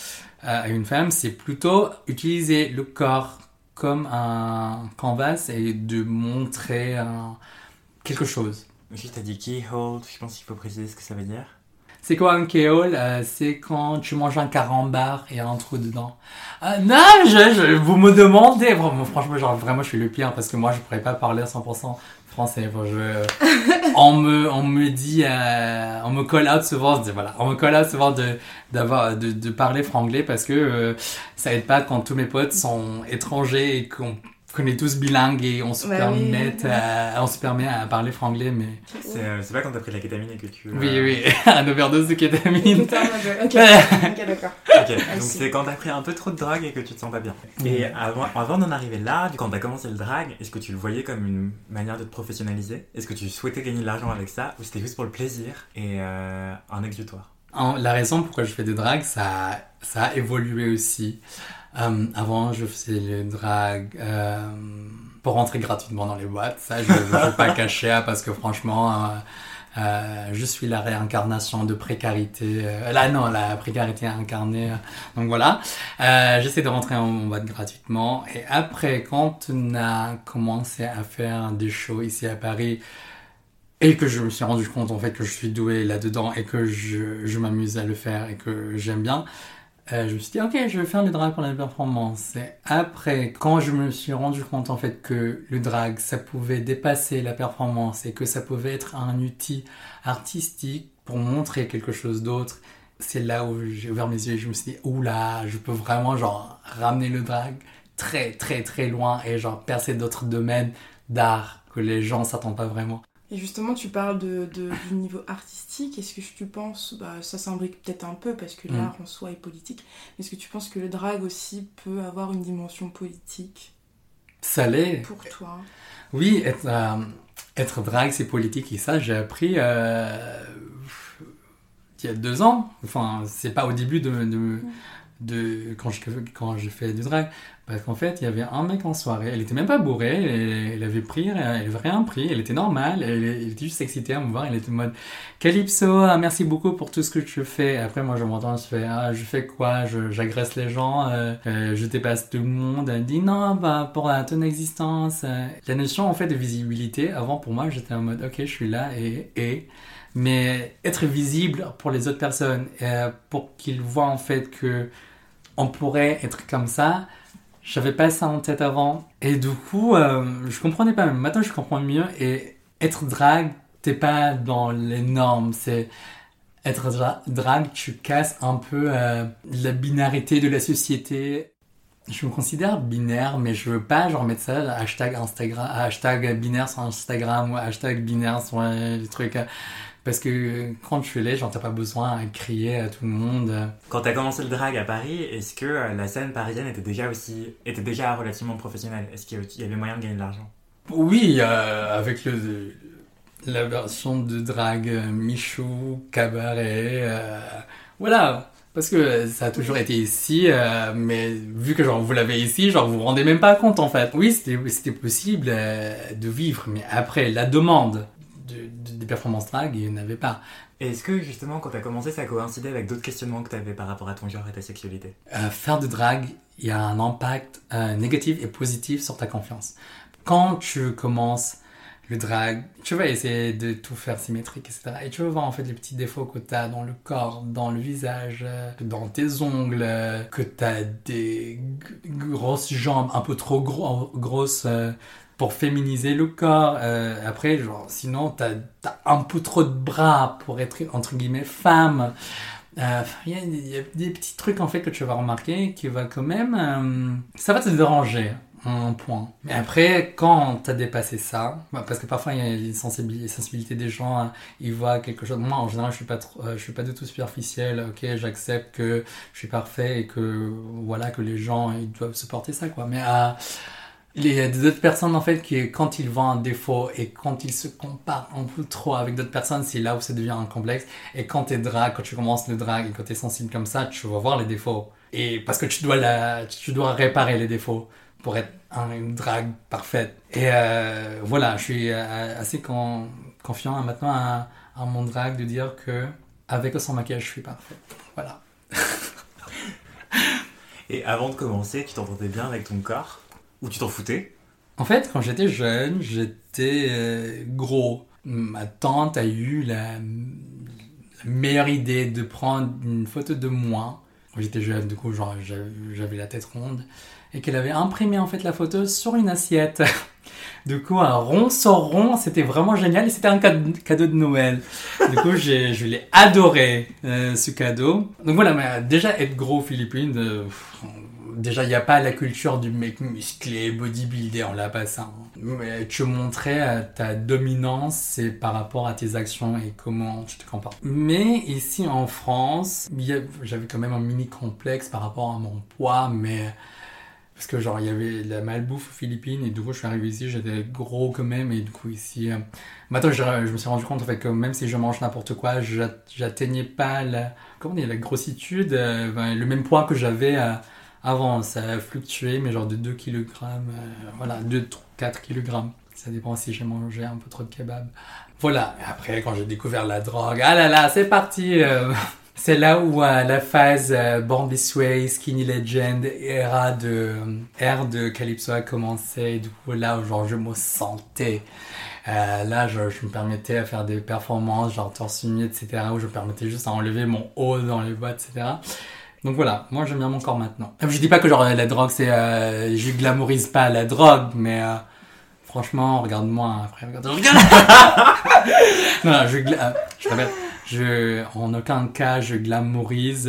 à une femme, c'est plutôt utiliser le corps comme un canvas et de montrer quelque chose.
Juste, t'as dit keyhole, je pense qu'il faut préciser ce que ça veut dire.
C'est quoi un keyhole? C'est quand tu manges un carambar et un trou dedans. Non, vous me demandez, franchement, genre vraiment je suis le pire parce que moi je pourrais pas parler à 100% français. On me dit, on me call out souvent, on me call out souvent de parler franglais parce que ça aide pas quand tous mes potes sont étrangers et qu'on est tous bilingues et on se permet à parler franglais, mais...
C'est pas quand t'as pris de la kétamine et que tu...
Oui, un overdose de kétamine.
Ok, d'accord.
Ok, donc c'est quand t'as pris un peu trop de drague et que tu te sens pas bien. Et avant d'en arriver là, quand t'as commencé le drag, est-ce que tu le voyais comme une manière de te professionnaliser? Est-ce que tu souhaitais gagner de l'argent avec ça? Ou c'était juste pour le plaisir et un exutoire?
La raison pourquoi je fais des dragues, ça a évolué aussi. Avant, je faisais le drag pour rentrer gratuitement dans les boîtes. Ça, je ne vais pas cacher parce que franchement, je suis la réincarnation de précarité. La précarité incarnée. Donc voilà, j'essaie de rentrer en boîte gratuitement. Et après, quand on a commencé à faire des shows ici à Paris, et que je me suis rendu compte en fait que je suis doué là-dedans et que je m'amuse à le faire et que j'aime bien, je me suis dit ok, je vais faire le drag pour la performance. Et après, quand je me suis rendu compte en fait que le drag ça pouvait dépasser la performance et que ça pouvait être un outil artistique pour montrer quelque chose d'autre, c'est là où j'ai ouvert mes yeux et je me suis dit oula, je peux vraiment genre ramener le drag très très très loin et genre percer d'autres domaines d'art que les gens s'attendent pas vraiment.
Et justement, tu parles du niveau artistique. Est-ce que tu penses, ça s'imbrique peut-être un peu parce que l'art en soi est politique, mais est-ce que tu penses que le drag aussi peut avoir une dimension politique?
Ça l'est.
Pour toi?
Oui, être drag c'est politique et ça j'ai appris il y a 2 ans. Enfin, c'est pas au début quand j'ai fait du drag, parce qu'en fait il y avait un mec en soirée, elle était même pas bourrée, elle avait rien pris, elle était normale, elle était juste excitée à me voir, elle était en mode Calypso, merci beaucoup pour tout ce que tu fais. Après moi je m'entends, je fais quoi, j'agresse les gens, je dépasse tout le monde. Elle dit non, pour ton existence, la notion en fait de visibilité, avant pour moi j'étais en mode ok, je suis là mais être visible pour les autres personnes, pour qu'ils voient en fait que on pourrait être comme ça, j'avais pas ça en tête avant. Et du coup, je comprenais pas. Même maintenant, je comprends mieux. Et être drag, t'es pas dans les normes. C'est être drag, tu casses un peu la binarité de la société. Je me considère binaire, mais je veux pas genre mettre ça hashtag binaire sur Instagram ou hashtag binaire sur les trucs. Parce que quand tu l'es, genre t'as pas besoin à crier à tout le monde.
Quand t'as commencé le drag à Paris, est-ce que la scène parisienne était déjà relativement professionnelle? Est-ce qu'il y avait moyen de gagner de l'argent?
Oui, avec la version de drag Michou, cabaret, voilà. Parce que ça a toujours été ici, mais vu que genre vous l'avez ici, genre vous vous rendez même pas compte en fait. Oui, c'était possible de vivre, mais après la demande des performances drag, il n'y en avait pas.
Et est-ce que justement quand t'as commencé ça coïncidait avec d'autres questionnements que t'avais par rapport à ton genre et ta sexualité?
Faire de drag, il y a un impact négatif et positif sur ta confiance. Quand tu commences le drag, tu vas essayer de tout faire symétrique, etc. Et tu vas voir en fait les petits défauts que tu as dans le corps, dans le visage, dans tes ongles, que tu as des grosses jambes un peu trop grosses pour féminiser le corps. Après, genre, sinon, t'as un peu trop de bras pour être, entre guillemets, femme. Il y a des petits trucs, en fait, que tu vas remarquer qui va quand même... ça va te déranger, un point. Mais après, quand t'as dépassé ça, parce que parfois, il y a les sensibilités des gens, ils voient quelque chose... Moi, en général, je suis pas du tout superficiel. Ok, j'accepte que je suis parfait et que, voilà, que les gens, ils doivent supporter ça, quoi. Mais Il y a d'autres personnes en fait qui, quand ils voient un défaut et quand ils se comparent un peu trop avec d'autres personnes, c'est là où ça devient un complexe. Et quand t'es drag, quand tu commences le drag et quand t'es sensible comme ça, tu vas voir les défauts. Et parce que tu dois réparer les défauts pour être une drag parfaite. Et voilà, je suis assez confiant maintenant à mon drag de dire que avec ou sans maquillage, je suis parfaite. Voilà.
Et avant de commencer, tu t'entendais bien avec ton corps? Ou tu t'en foutais?
En fait, quand j'étais jeune, j'étais gros. Ma tante a eu la meilleure idée de prendre une photo de moi. Quand j'étais jeune, du coup, genre, j'avais la tête ronde. Et qu'elle avait imprimé en fait la photo sur une assiette. Du coup, un rond sur rond, c'était vraiment génial. Et c'était un cadeau de Noël. Du coup, je l'ai adoré, ce cadeau. Donc voilà, mais déjà, être gros aux Philippines... Déjà, il n'y a pas la culture du mec musclé, bodybuildé, on l'a pas ça. Mais tu montrais ta dominance, c'est par rapport à tes actions et comment tu te comportes. Mais ici en France, j'avais quand même un mini complexe par rapport à mon poids, mais... Parce que genre, il y avait la malbouffe aux Philippines et du coup, je suis arrivé ici, j'étais gros quand même et du coup, ici... Maintenant, je me suis rendu compte en fait, que même si je mange n'importe quoi, j'atteignais pas la grossitude, le même poids que j'avais... Avant, ça a fluctué, mais genre de 2 kg, voilà, 2-4 kg. Ça dépend si j'ai mangé un peu trop de kebab. Voilà, et après, quand j'ai découvert la drogue, ah là là, c'est parti. C'est là où la phase Born This Way, Skinny Legend, ère de Calypso a commencé. Et du coup, là, genre, je me sentais... là, je me permettais à faire des performances, genre torse nu, etc., où je me permettais juste à enlever mon haut dans les boîtes, etc., Donc voilà, moi j'aime bien mon corps maintenant. Je dis pas que genre la drogue c'est... je glamourise pas la drogue, mais franchement, regarde-moi après. Regarde. Non, je répète, en aucun cas je glamourise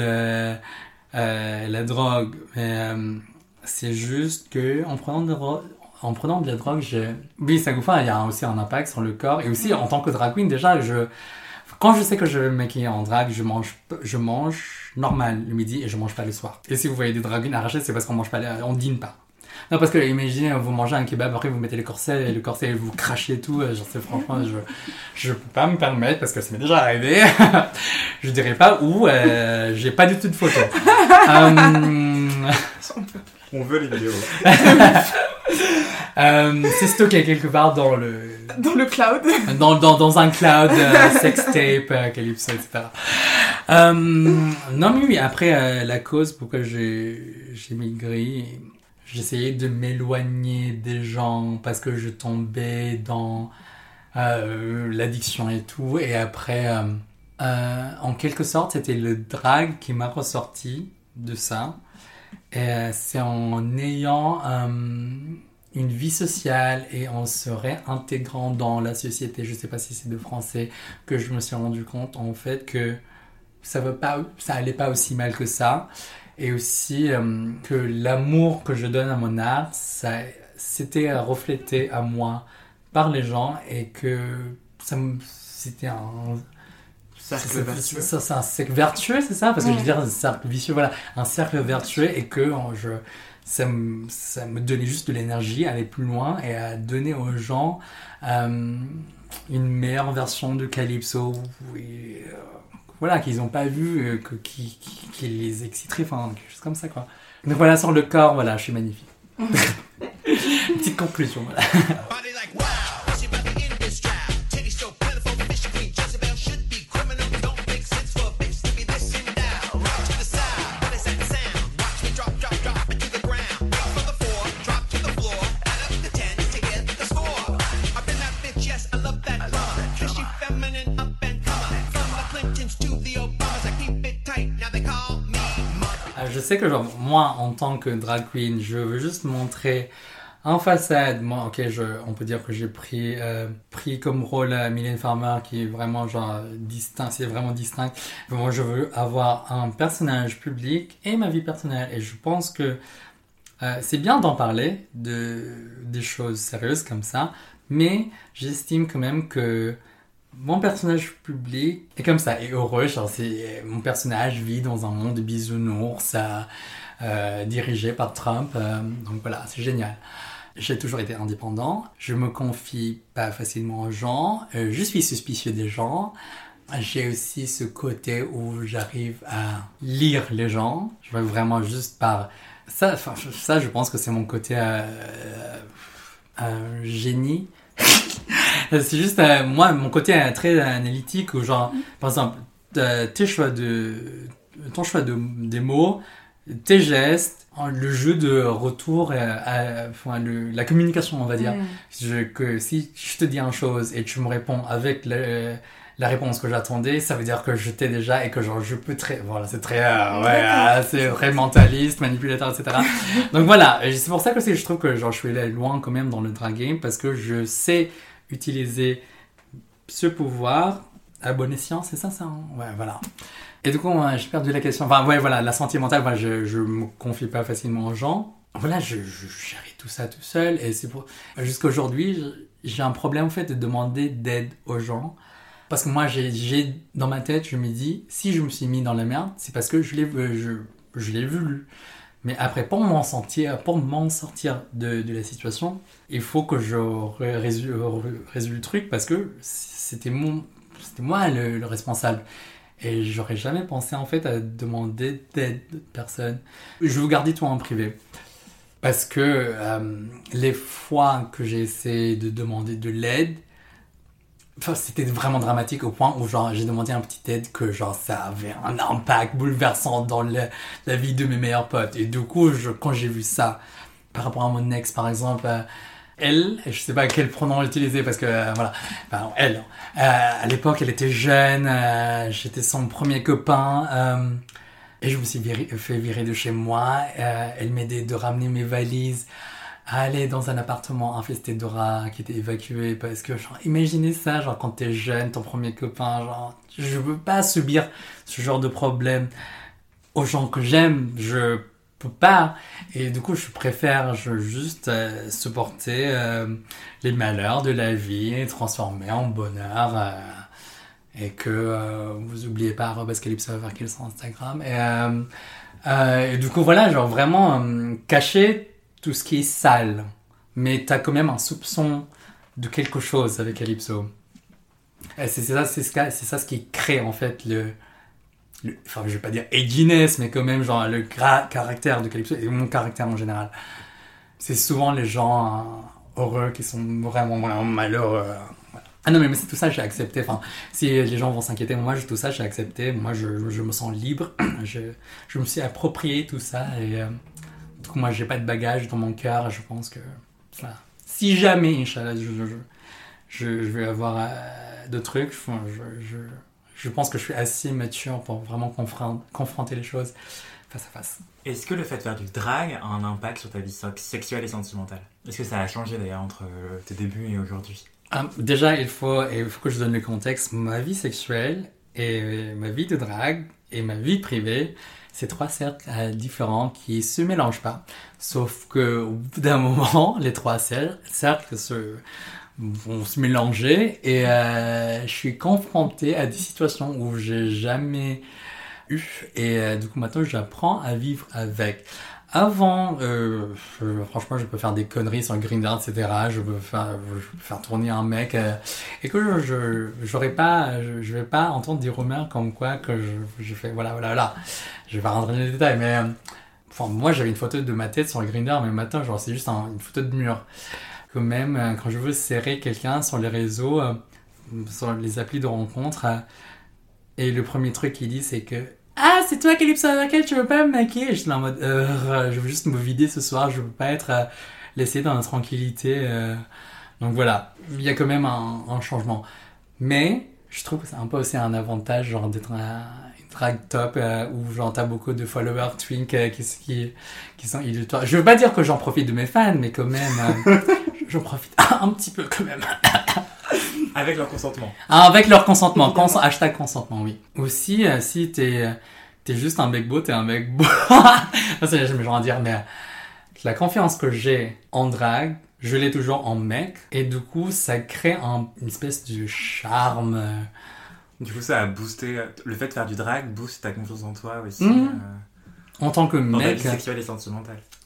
la drogue. Mais c'est juste que en prenant de la drogue, oui, ça il y a aussi un impact sur le corps. Et aussi en tant que drag queen, déjà, quand je sais que je vais me maquiller en drag, je mange normal le midi et je mange pas le soir. Et si vous voyez des drag queens arrachées, c'est parce qu'on mange pas, on dîne pas. Non, parce que imaginez, vous mangez un kebab, après vous mettez le corset et le corset vous crachez tout. Genre, c'est franchement, je peux pas me permettre parce que ça m'est déjà arrivé. Je dirais pas où, j'ai pas du tout de photos.
On veut les vidéos.
C'est stocké quelque part dans le
cloud.
Dans un cloud, sextape, Calypso, etc. Non mais oui, après la cause pourquoi j'ai maigri, j'essayais de m'éloigner des gens parce que je tombais dans l'addiction et tout. Et après, en quelque sorte, c'était le drag qui m'a ressorti de ça. Et c'est en ayant une vie sociale et en se réintégrant dans la société, je sais pas si c'est de français, que je me suis rendu compte en fait que ça allait pas aussi mal que ça. Et aussi que l'amour que je donne à mon art, c'était reflété à moi par les gens et que c'était un...
Cercle vertueux.
C'est un cercle vertueux, c'est ça? Parce que je veux dire, un cercle vicieux, voilà. Un cercle vertueux et que ça me donnait juste de l'énergie à aller plus loin et à donner aux gens une meilleure version de Calypso. Voilà, qu'ils n'ont pas vu, qui les exciterait, enfin, quelque chose comme ça, quoi. Donc voilà, sur le corps, voilà, je suis magnifique. Petite conclusion, voilà. Je sais que genre, moi, en tant que drag queen, je veux juste montrer en façade. Moi, on peut dire que j'ai pris comme rôle Mylène Farmer, qui est vraiment genre distinct, c'est vraiment distinct. Moi, je veux avoir un personnage public et ma vie personnelle. Et je pense que c'est bien d'en parler des choses sérieuses comme ça, mais j'estime quand même que mon personnage public est comme ça, est heureux. Genre, mon personnage vit dans un monde de bisounours dirigé par Trump. Donc voilà, c'est génial. J'ai toujours été indépendant. Je me confie pas facilement aux gens. Je suis suspicieux des gens. J'ai aussi ce côté où j'arrive à lire les gens. Je vois vraiment juste par... Ça, je pense que c'est mon côté génie. C'est juste, moi, mon côté très analytique où genre, par exemple, ton choix des mots, tes gestes, le jeu de retour, la communication, on va dire. Que si je te dis une chose et tu me réponds avec la réponse que j'attendais, ça veut dire que je t'ai déjà et que genre je peux voilà, c'est très c'est très mentaliste, manipulateur, etc. Donc voilà, et c'est pour ça que je trouve que genre je suis allé loin quand même dans le drag game, parce que je sais utiliser ce pouvoir à bon escient, c'est ça hein? Ouais, voilà. Et du coup, j'ai perdu la question. Enfin, ouais, voilà, la santé mentale, voilà, je me confie pas facilement aux gens. Voilà, je gérais tout ça tout seul, et c'est pour... Jusqu'à aujourd'hui, j'ai un problème en fait de demander d'aide aux gens. Parce que moi, j'ai dans ma tête, je me dis, si je me suis mis dans la merde, c'est parce que je l'ai voulu. Mais après, pour m'en sortir de la situation, il faut que je résolve le truc, parce que c'était moi le responsable. Et j'aurais jamais pensé en fait à demander d'aide de personne. Je vais vous garder tout en privé. Parce que les fois que j'ai essayé de demander de l'aide, enfin, c'était vraiment dramatique au point où genre, j'ai demandé un petit aide que genre, ça avait un impact bouleversant dans la vie de mes meilleurs potes. Et du coup, quand j'ai vu ça, par rapport à mon ex par exemple, elle, je sais pas quel pronom utiliser parce que voilà, enfin, elle, à l'époque elle était jeune, j'étais son premier copain, et je me suis fait virer de chez moi. Elle m'aidait de ramener mes valises, à aller dans un appartement infesté de rats qui était évacué, parce que genre, imaginez ça, genre quand t'es jeune, ton premier copain, genre je veux pas subir ce genre de problème aux gens que j'aime, je peux pas, et du coup je préfère juste supporter les malheurs de la vie et transformer en bonheur, et que vous oubliez pas @calypso sur Instagram, et du coup voilà, genre vraiment cacher tout ce qui est sale, mais t'as quand même un soupçon de quelque chose avec Calypso. Et c'est ça ce qui crée en fait enfin je vais pas dire edginess, mais quand même genre le caractère de Calypso et mon caractère en général. C'est souvent les gens heureux qui sont vraiment malheureux. Voilà. Ah non, mais c'est tout ça j'ai accepté. Enfin, si les gens vont s'inquiéter, moi tout ça j'ai accepté. Moi je me sens libre. Je me suis approprié tout ça, et du coup moi j'ai pas de bagages dans mon cœur. Je pense que voilà. Si jamais Inch'Allah je vais avoir de trucs, je pense que je suis assez mature pour vraiment confronter les choses face à face.
Est-ce que le fait de faire du drag a un impact sur ta vie sexuelle et sentimentale ? Est-ce que ça a changé d'ailleurs entre tes débuts et aujourd'hui ?
Déjà, il faut que je donne le contexte. Ma vie sexuelle et ma vie de drag et ma vie privée, c'est 3 cercles différents qui se mélangent pas. Sauf que au bout d'un moment, les 3 cercles vont se mélanger, et je suis confronté à des situations où j'ai jamais eu, et du coup maintenant j'apprends à vivre avec. Avant, franchement, je peux faire des conneries sur Grindr, etc. Je peux faire tourner un mec, et que je vais pas entendre des rumeurs comme quoi que je fais voilà. Je vais pas rentrer dans les détails, mais enfin, moi j'avais une photo de ma tête sur Grindr, mais maintenant genre c'est juste une photo de mur. Quand même, quand je veux serrer quelqu'un sur les réseaux, sur les applis de rencontre, et le premier truc qu'il dit c'est que ah, c'est toi Calypso Overkill, tu veux pas me maquiller? Je suis là en mode je veux juste me vider ce soir, je veux pas être laissé dans la tranquillité. Donc voilà, il y a quand même un changement. Mais je trouve que c'est un peu aussi un avantage genre d'être une drag top où genre t'as beaucoup de followers twink qui sont illusoires. Je veux pas dire que j'en profite de mes fans, mais quand même j'en profite un petit peu quand même.
Avec leur consentement.
Avec leur consentement. Hashtag consentement, oui. Aussi, si t'es juste un mec beau, t'es un mec beau. C'est jamais genre à dire, mais la confiance que j'ai en drague, je l'ai toujours en mec. Et du coup, ça crée une espèce de charme.
Du coup, ça a boosté... Le fait de faire du drag booste ta confiance en toi aussi.
En tant que
dans
mec...
ta vie sexuelle et sentimentale.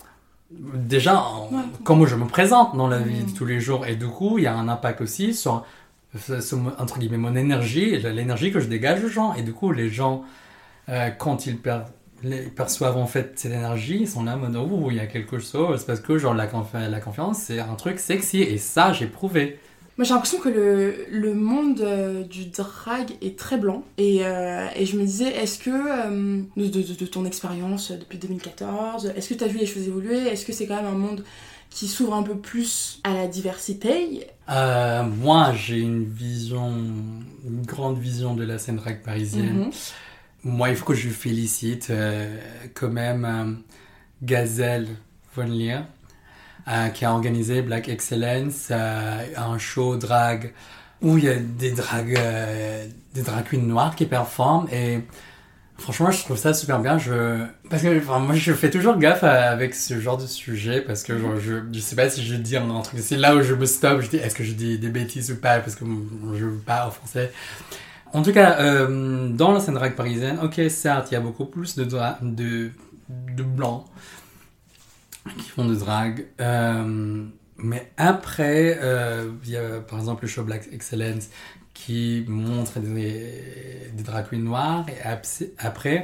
déjà, comment je me présente dans la vie de tous les jours. Et du coup, il y a un impact aussi sur entre guillemets, mon énergie, l'énergie que je dégage aux gens. Et du coup, les gens, quand ils perçoivent en fait cette énergie, ils sont là en mode, oh, il y a quelque chose. Parce que genre la confiance, c'est un truc sexy. Et ça, j'ai prouvé.
Moi, j'ai l'impression que le monde du drag est très blanc. Et je me disais, est-ce que, de ton expérience depuis 2014, est-ce que tu as vu les choses évoluer? Est-ce que c'est quand même un monde qui s'ouvre un peu plus à la diversité?
Moi, j'ai une grande vision de la scène drag parisienne. Moi, il faut que je félicite quand même Gazelle Von Leer, qui a organisé Black Excellence, un show drag où il y a des drag queens noires qui performent, et franchement je trouve ça super bien. Parce que moi je fais toujours gaffe avec ce genre de sujet, parce que genre, je sais pas si je dis un truc, c'est là où je me stoppe, je dis est-ce que je dis des bêtises ou pas, parce que je veux pas offenser. En tout cas, dans la scène drag parisienne, ok, certes il y a beaucoup plus de blancs qui font de drag, mais après il y a par exemple le show Black Excellence qui montre des drag queens noirs, et après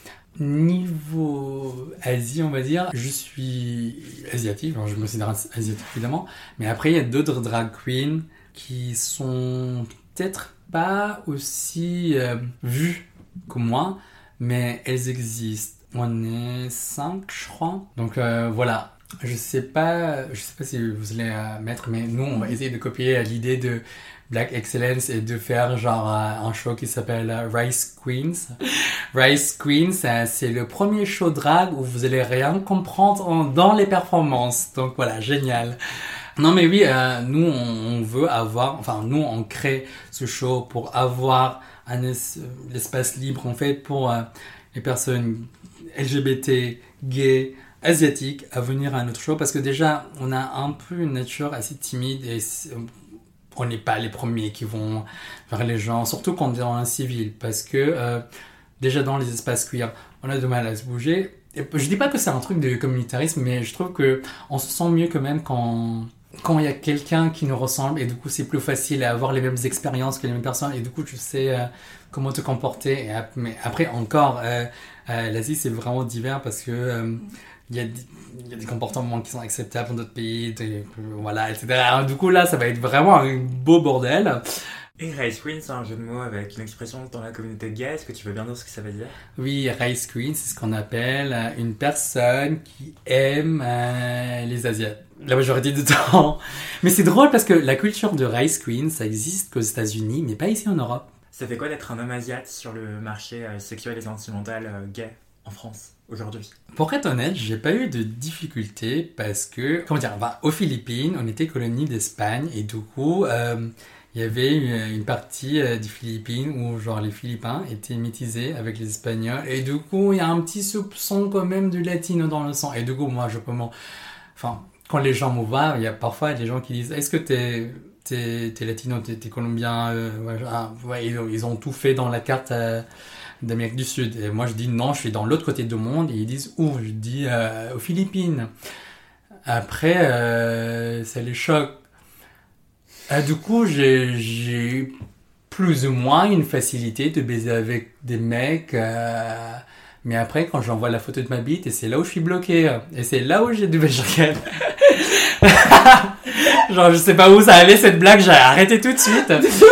niveau Asie, on va dire, je suis asiatique, alors je me considère asiatique évidemment, mais après il y a d'autres drag queens qui sont peut-être pas aussi vues que moi, mais elles existent. On est 5, je crois. Donc voilà. Je sais pas si vous allez mettre, mais nous, on va essayer de copier l'idée de Black Excellence et de faire genre un show qui s'appelle Rice Queens. Rice Queens, c'est le premier show drag où vous allez rien comprendre dans les performances. Donc voilà, génial. Non mais oui, nous on veut avoir, enfin nous on crée ce show pour avoir l'espace libre en fait pour les personnes LGBT, gays, asiatiques à venir à notre show, parce que déjà on a un peu une nature assez timide et on n'est pas les premiers qui vont vers les gens, surtout quand on est dans un civil, parce que déjà dans les espaces queer on a du mal à se bouger. Et je dis pas que c'est un truc de communautarisme, mais je trouve que on se sent mieux quand même quand il y a quelqu'un qui nous ressemble, et du coup c'est plus facile à avoir les mêmes expériences que les mêmes personnes, et du coup tu sais comment te comporter. Mais après encore, l'Asie c'est vraiment divers, parce que il y a des comportements qui sont acceptables dans d'autres pays, voilà, etc. Alors, du coup là ça va être vraiment un beau bordel.
Et Rice Queen, c'est un jeu de mots avec une expression dans la communauté gay. Est-ce que tu veux bien dire ce que ça veut dire?
Oui, Rice Queen, c'est ce qu'on appelle une personne qui aime les Asiates. La majorité du temps. Mais c'est drôle parce que la culture de Rice Queen, ça existe qu'aux États-Unis, mais pas ici en Europe.
Ça fait quoi d'être un homme asiate sur le marché sexuel et sentimental gay en France aujourd'hui?
Pour être honnête, j'ai pas eu de difficultés parce que, aux Philippines, on était colonie d'Espagne, et du coup, il y avait une partie des Philippines où genre les Philippins étaient métisés avec les Espagnols, et du coup il y a un petit soupçon quand même du latino dans le sang, et du coup moi quand les gens me voient, il y a parfois des gens qui disent est-ce que t'es latino, t'es colombien, ils ont tout fait dans la carte d'Amérique du Sud, et moi je dis non, je suis dans l'autre côté du monde, et ils disent où? Je dis aux Philippines. Après ça les choque. Du coup, j'ai plus ou moins une facilité de baiser avec des mecs, mais après, quand j'envoie la photo de ma bite, et c'est là où je suis bloqué, et c'est là où j'ai du végétal. Genre, je sais pas où ça allait cette blague, j'ai arrêté tout de suite.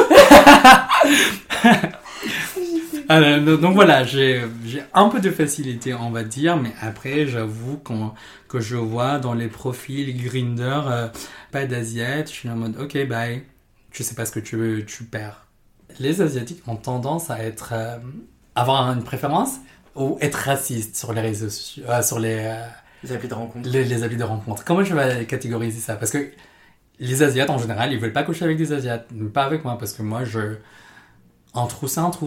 Donc voilà, j'ai un peu de facilité, on va dire, mais après, j'avoue que je vois dans les profils Grindr, pas d'Asiates, je suis en mode ok, bye, je sais pas ce que tu veux, tu perds. Les Asiatiques ont tendance à avoir une préférence ou être racistes sur les réseaux sociaux, sur les
applis de rencontre.
Les applis de rencontre. Comment je vais catégoriser ça? Parce que les Asiates en général, ils veulent pas coucher avec des Asiates, pas avec moi, parce que moi un trou c'est un trou,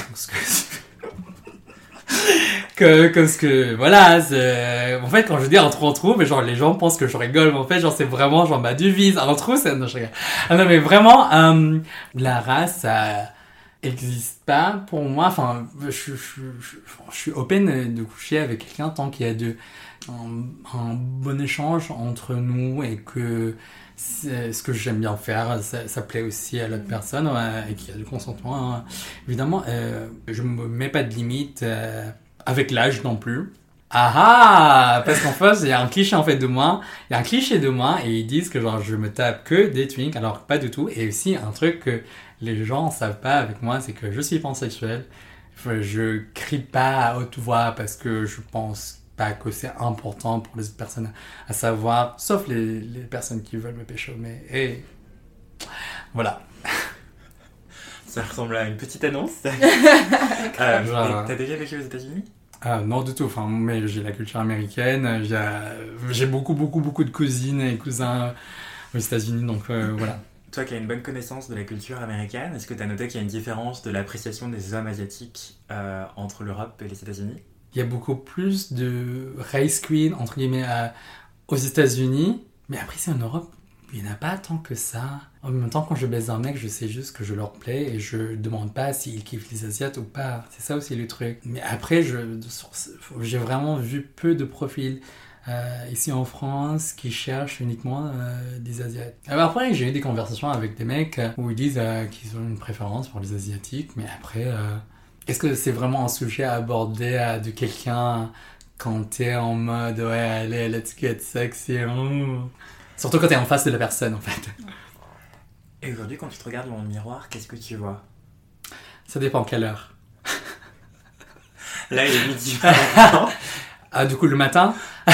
voilà, en fait quand je dis un trou, mais genre les gens pensent que je rigole, mais en fait genre c'est vraiment ma devise, un trou c'est, non je rigole. Ah non mais vraiment, la race n'existe pas pour moi. Enfin, je suis open de coucher avec quelqu'un tant qu'il y a un bon échange entre nous et que c'est ce que j'aime bien faire, ça plaît aussi à l'autre personne et qu'il y a du consentement. Hein. Évidemment, je me mets pas de limite avec l'âge non plus. Parce qu'en fait, il y a un cliché en fait de moi. Il y a un cliché de moi et ils disent que genre je me tape que des twinks, alors pas du tout. Et aussi un truc que les gens savent pas avec moi, c'est que je suis pansexuel. Je crie pas à haute voix parce que je pense pas que c'est important pour les autres personnes à savoir, sauf les personnes qui veulent me pécho. Mais voilà.
Ça ressemble à une petite annonce. T'as déjà vécu aux États-Unis ?
Non du tout, enfin, mais j'ai la culture américaine, j'ai beaucoup de cousines et cousins aux États-Unis, donc voilà.
Toi qui as une bonne connaissance de la culture américaine, est-ce que tu as noté qu'il y a une différence de l'appréciation des hommes asiatiques entre l'Europe et les États-Unis ?
Il y a beaucoup plus de race queen, entre guillemets, aux États-Unis, mais après c'est en Europe. Il n'y en a pas tant que ça. En même temps, quand je baise un mec, je sais juste que je leur plais et je demande pas s'ils kiffent les Asiates ou pas. C'est ça aussi le truc. Mais après, j'ai vraiment vu peu de profils ici en France qui cherchent uniquement des Asiates. Alors après, j'ai eu des conversations avec des mecs où ils disent qu'ils ont une préférence pour les Asiatiques. Mais après, est-ce que c'est vraiment un sujet à aborder de quelqu'un quand t'es en mode « Ouais, allez, let's get sexy Surtout quand t'es en face de la personne, en fait.
Et aujourd'hui, quand tu te regardes dans le miroir, qu'est-ce que tu vois ?
Ça dépend quelle heure.
Là, il est midi.
Du coup, le matin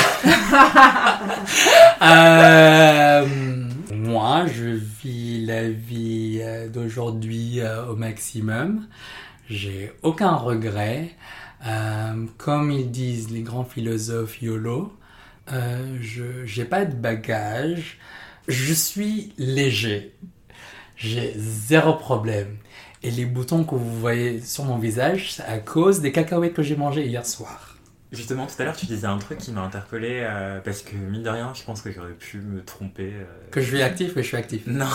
Moi, je vis la vie d'aujourd'hui au maximum. J'ai aucun regret. Comme ils disent les grands philosophes YOLO, j'ai pas de bagages, je suis léger, j'ai zéro problème. Et les boutons que vous voyez sur mon visage, c'est à cause des cacahuètes que j'ai mangées hier soir.
Justement, tout à l'heure, tu disais un truc qui m'a interpellé, parce que, mine de rien, je pense que j'aurais pu me tromper.
Que je suis actif, oui, je suis actif.
Non.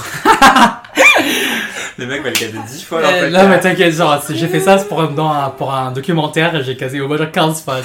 Le mec va le caser 10 fois.
Non, mais t'inquiète, genre, j'ai fait ça pour un documentaire et j'ai casé au moins 15 fois.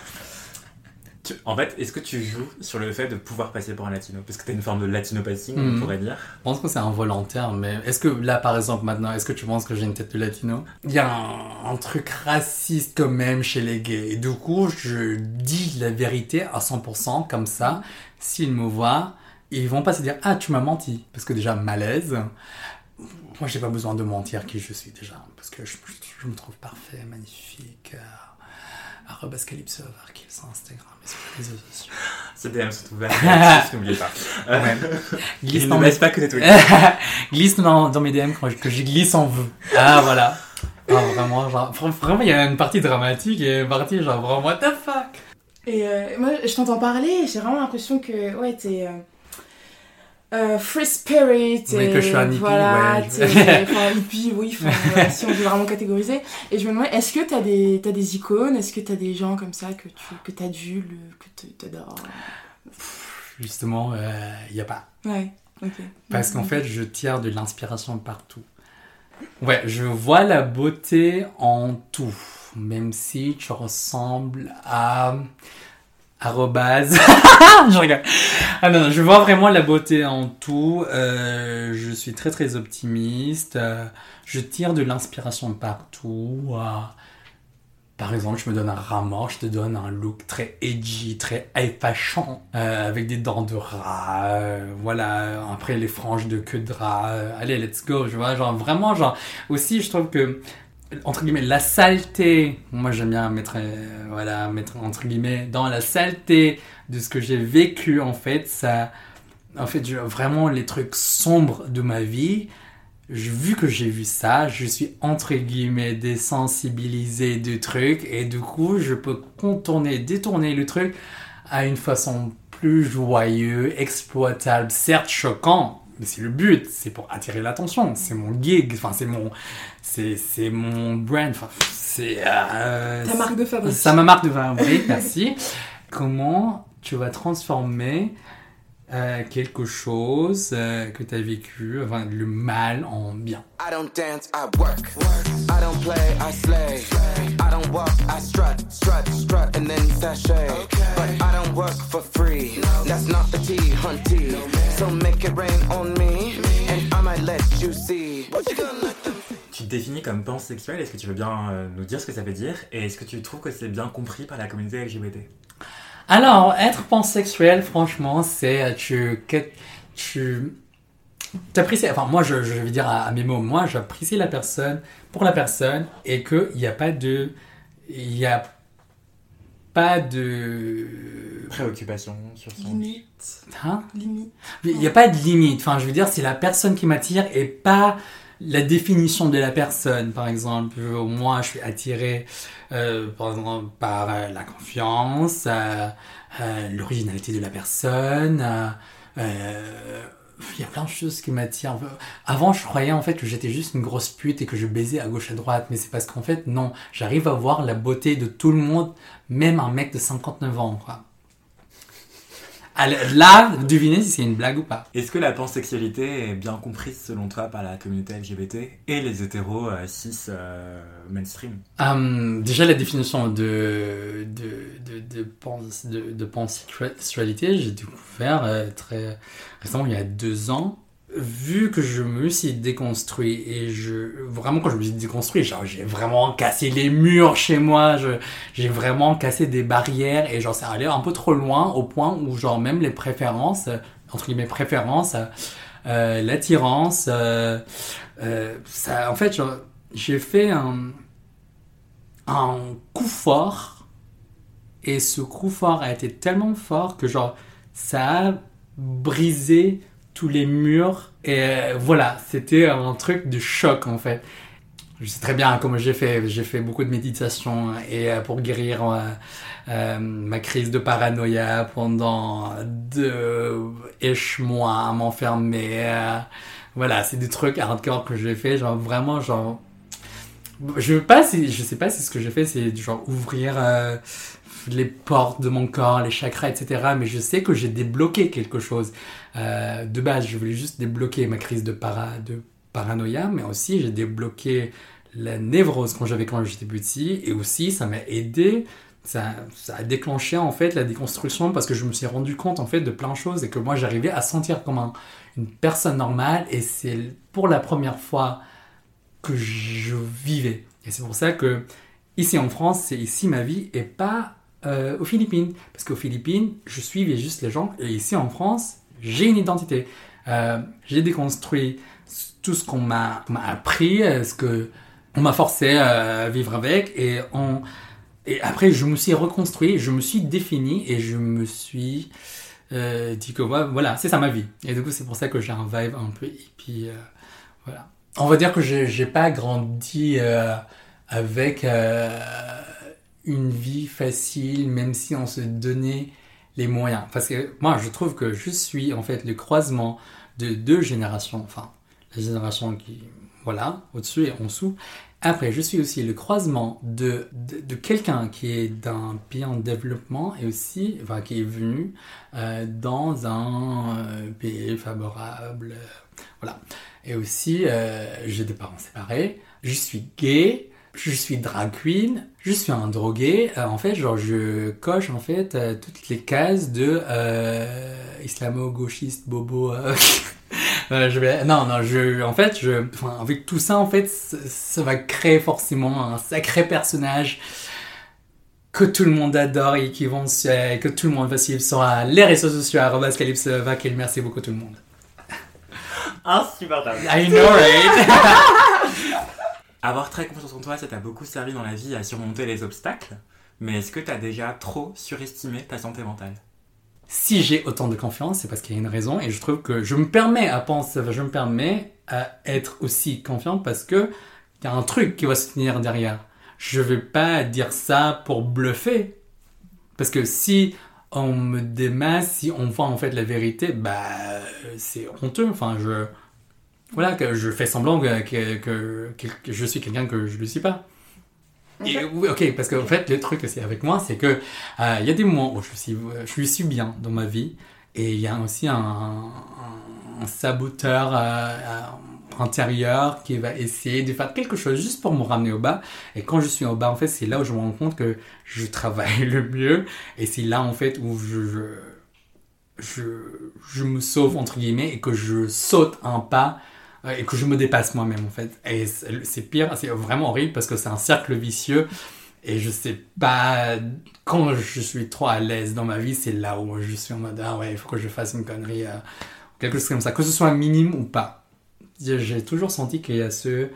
En fait, est-ce que tu joues sur le fait de pouvoir passer pour un latino ? Parce que t'as une forme de latino-passing, on pourrait dire.
Je pense que c'est involontaire, mais est-ce que là, par exemple, maintenant, est-ce que tu penses que j'ai une tête de latino ? Il y a un truc raciste quand même chez les gays. Et du coup, je dis la vérité à 100%, comme ça, s'ils me voient, ils vont pas se dire « Ah, tu m'as menti !» Parce que déjà, malaise. Moi, j'ai pas besoin de mentir qui je suis déjà, parce que je me trouve parfait, magnifique. @calypso sur Instagram et sur les réseaux sociaux.
Ce DM sont ouverts, n'oubliez pas.
Ouais.
Glisse ne baisse pas que des tweets.
Glisse dans mes DM que je glisse en vous. Ah voilà. Vraiment, il y a une partie dramatique et une partie genre vraiment what the fuck.
Et moi, je t'entends parler et j'ai vraiment l'impression que ouais, t'es free spirit.
Oui, que je suis un hippie,
voilà,
ouais.
Enfin, hippie, oui, voilà, si on veut vraiment catégoriser. Et je me demandais, est-ce que t'as des icônes ? Est-ce que t'as des gens comme ça que t'adules, que t'adores ?
Justement, il n'y a pas.
Ouais, ok.
Parce qu'en fait, je tire de l'inspiration partout. Ouais, je vois la beauté en tout. Même si tu ressembles à... je rigole. Ah non, je vois vraiment la beauté en tout. Je suis très très optimiste. Je tire de l'inspiration partout. Par exemple, je me donne un rat mort, je te donne un look très edgy, très high fashion, avec des dents de rat. Voilà, après les franges de queue de rat. Allez, let's go, je vois, genre vraiment, genre aussi, je trouve que entre guillemets, la saleté, moi j'aime bien mettre entre guillemets, dans la saleté de ce que j'ai vécu, en fait, vraiment les trucs sombres de ma vie, vu que j'ai vu ça, je suis entre guillemets désensibilisé du truc, et du coup, je peux détourner le truc à une façon plus joyeuse, exploitable, certes choquant, mais c'est le but, c'est pour attirer l'attention, c'est mon gig, enfin c'est mon brand, enfin c'est...
Ta marque de fabrique.
C'est ma marque de fabrique, merci. Comment tu vas transformer quelque chose que tu as vécu, enfin, le mal en bien.
I don't dance, I work. I don't play, I slay. I don't walk, I strut, strut, strut, and then sashay. But I don't work for free. That's not the tea, hunty. So make it rain on me, and I might let you see. What you gonna let them...
Tu te définis comme pansexuel, est-ce que tu veux bien nous dire ce que ça veut dire? Et est-ce que tu trouves que c'est bien compris par la communauté LGBT?
Alors, être pansexuel, franchement, c'est tu apprécies, enfin moi je vais dire à mes mots, moi j'apprécie la personne pour la personne et qu'il n'y a pas de
préoccupation sur son...
Limite.
Hein?
Limite.
Il n'y a pas de limite, enfin je veux dire c'est la personne qui m'attire et pas la définition de la personne. Par exemple, moi je suis attiré par exemple, par la confiance, l'originalité de la personne, il y a plein de choses qui m'attirent. Avant, je croyais en fait que j'étais juste une grosse pute et que je baisais à gauche à droite. Mais c'est parce qu'en fait, non. J'arrive à voir la beauté de tout le monde, même un mec de 59 ans, quoi. Là, devinez si c'est une blague ou pas.
Est-ce que la pansexualité est bien comprise selon toi par la communauté LGBT et les hétéros cis mainstream?
Déjà, la définition de pansexualité, j'ai découvert très récemment, il y a 2 ans. Vu que je me suis déconstruit et vraiment quand je me suis déconstruit, genre j'ai vraiment cassé les murs chez moi, j'ai vraiment cassé des barrières et genre c'est allé un peu trop loin au point où genre même les préférences, entre guillemets préférences, l'attirance, ça, en fait genre, j'ai fait un coup fort et ce coup fort a été tellement fort que genre ça a brisé tous les murs et voilà, c'était un truc de choc en fait. Je sais très bien comment j'ai fait beaucoup de méditation et pour guérir ma crise de paranoïa pendant 2 mois à m'enfermer. Voilà, c'est des trucs hardcore que j'ai fait, genre vraiment genre je sais pas si ce que j'ai fait c'est genre ouvrir les portes de mon corps, les chakras, etc. Mais je sais que j'ai débloqué quelque chose. De base, je voulais juste débloquer ma crise de paranoïa, mais aussi j'ai débloqué la névrose quand j'étais petit, et aussi ça m'a aidé, ça a déclenché en fait la déconstruction parce que je me suis rendu compte en fait de plein de choses et que moi j'arrivais à sentir comme une personne normale et c'est pour la première fois que je vivais. Et c'est pour ça que ici en France, c'est ici ma vie et pas aux Philippines. Parce qu'aux Philippines, je suivais juste les gens. Et ici en France, j'ai une identité. J'ai déconstruit tout ce qu'on m'a appris, ce qu'on m'a forcé à vivre avec. Et après, je me suis reconstruit, je me suis défini et je me suis dit que voilà, c'est ça ma vie. Et du coup, c'est pour ça que j'ai un vibe un peu hippie. Voilà. On va dire que j'ai pas grandi avec une vie facile, même si on se donnait les moyens. Parce que moi, je trouve que je suis en fait le croisement de 2 générations. Enfin, la génération qui, voilà, au-dessus et en dessous. Après, je suis aussi le croisement de quelqu'un qui est d'un pays en développement et aussi, enfin, qui est venu dans un pays favorable. Voilà. Et aussi, j'ai des parents séparés. Je suis gay. Je suis drag queen, je suis un drogué. En fait, genre, je coche en fait toutes les cases de islamo-gauchiste bobo. Avec tout ça, en fait, ça va créer forcément un sacré personnage que tout le monde adore et que tout le monde va suivre sur les réseaux sociaux @calypso_vakel. Merci beaucoup tout le monde.
Insupportable.
I know, right?
Avoir très confiance en toi, ça t'a beaucoup servi dans la vie à surmonter les obstacles, mais est-ce que t'as déjà trop surestimé ta santé mentale?
Si j'ai autant de confiance, c'est parce qu'il y a une raison et je trouve que je me permets à être aussi confiant parce que il y a un truc qui va se tenir derrière. Je vais pas dire ça pour bluffer. Parce que si on me démasse, si on voit en fait la vérité, c'est honteux. Enfin, voilà, que je fais semblant que je suis quelqu'un que je ne le suis pas. Et, ok, parce qu'en fait, le truc aussi avec moi, c'est que il y a des moments où je suis bien dans ma vie Et il y a aussi un saboteur intérieur qui va essayer de faire quelque chose juste pour me ramener au bas. Et quand je suis au bas, en fait, c'est là où je me rends compte que je travaille le mieux. Et c'est là, en fait, où je me sauve, entre guillemets, et que je saute un pas et que je me dépasse moi-même, en fait. Et c'est pire, c'est vraiment horrible parce que c'est un cercle vicieux. Et je sais pas, quand je suis trop à l'aise dans ma vie, c'est là où je suis en mode, ah ouais, il faut que je fasse une connerie, quelque chose comme ça, que ce soit minime ou pas. J'ai toujours senti qu'il y a ce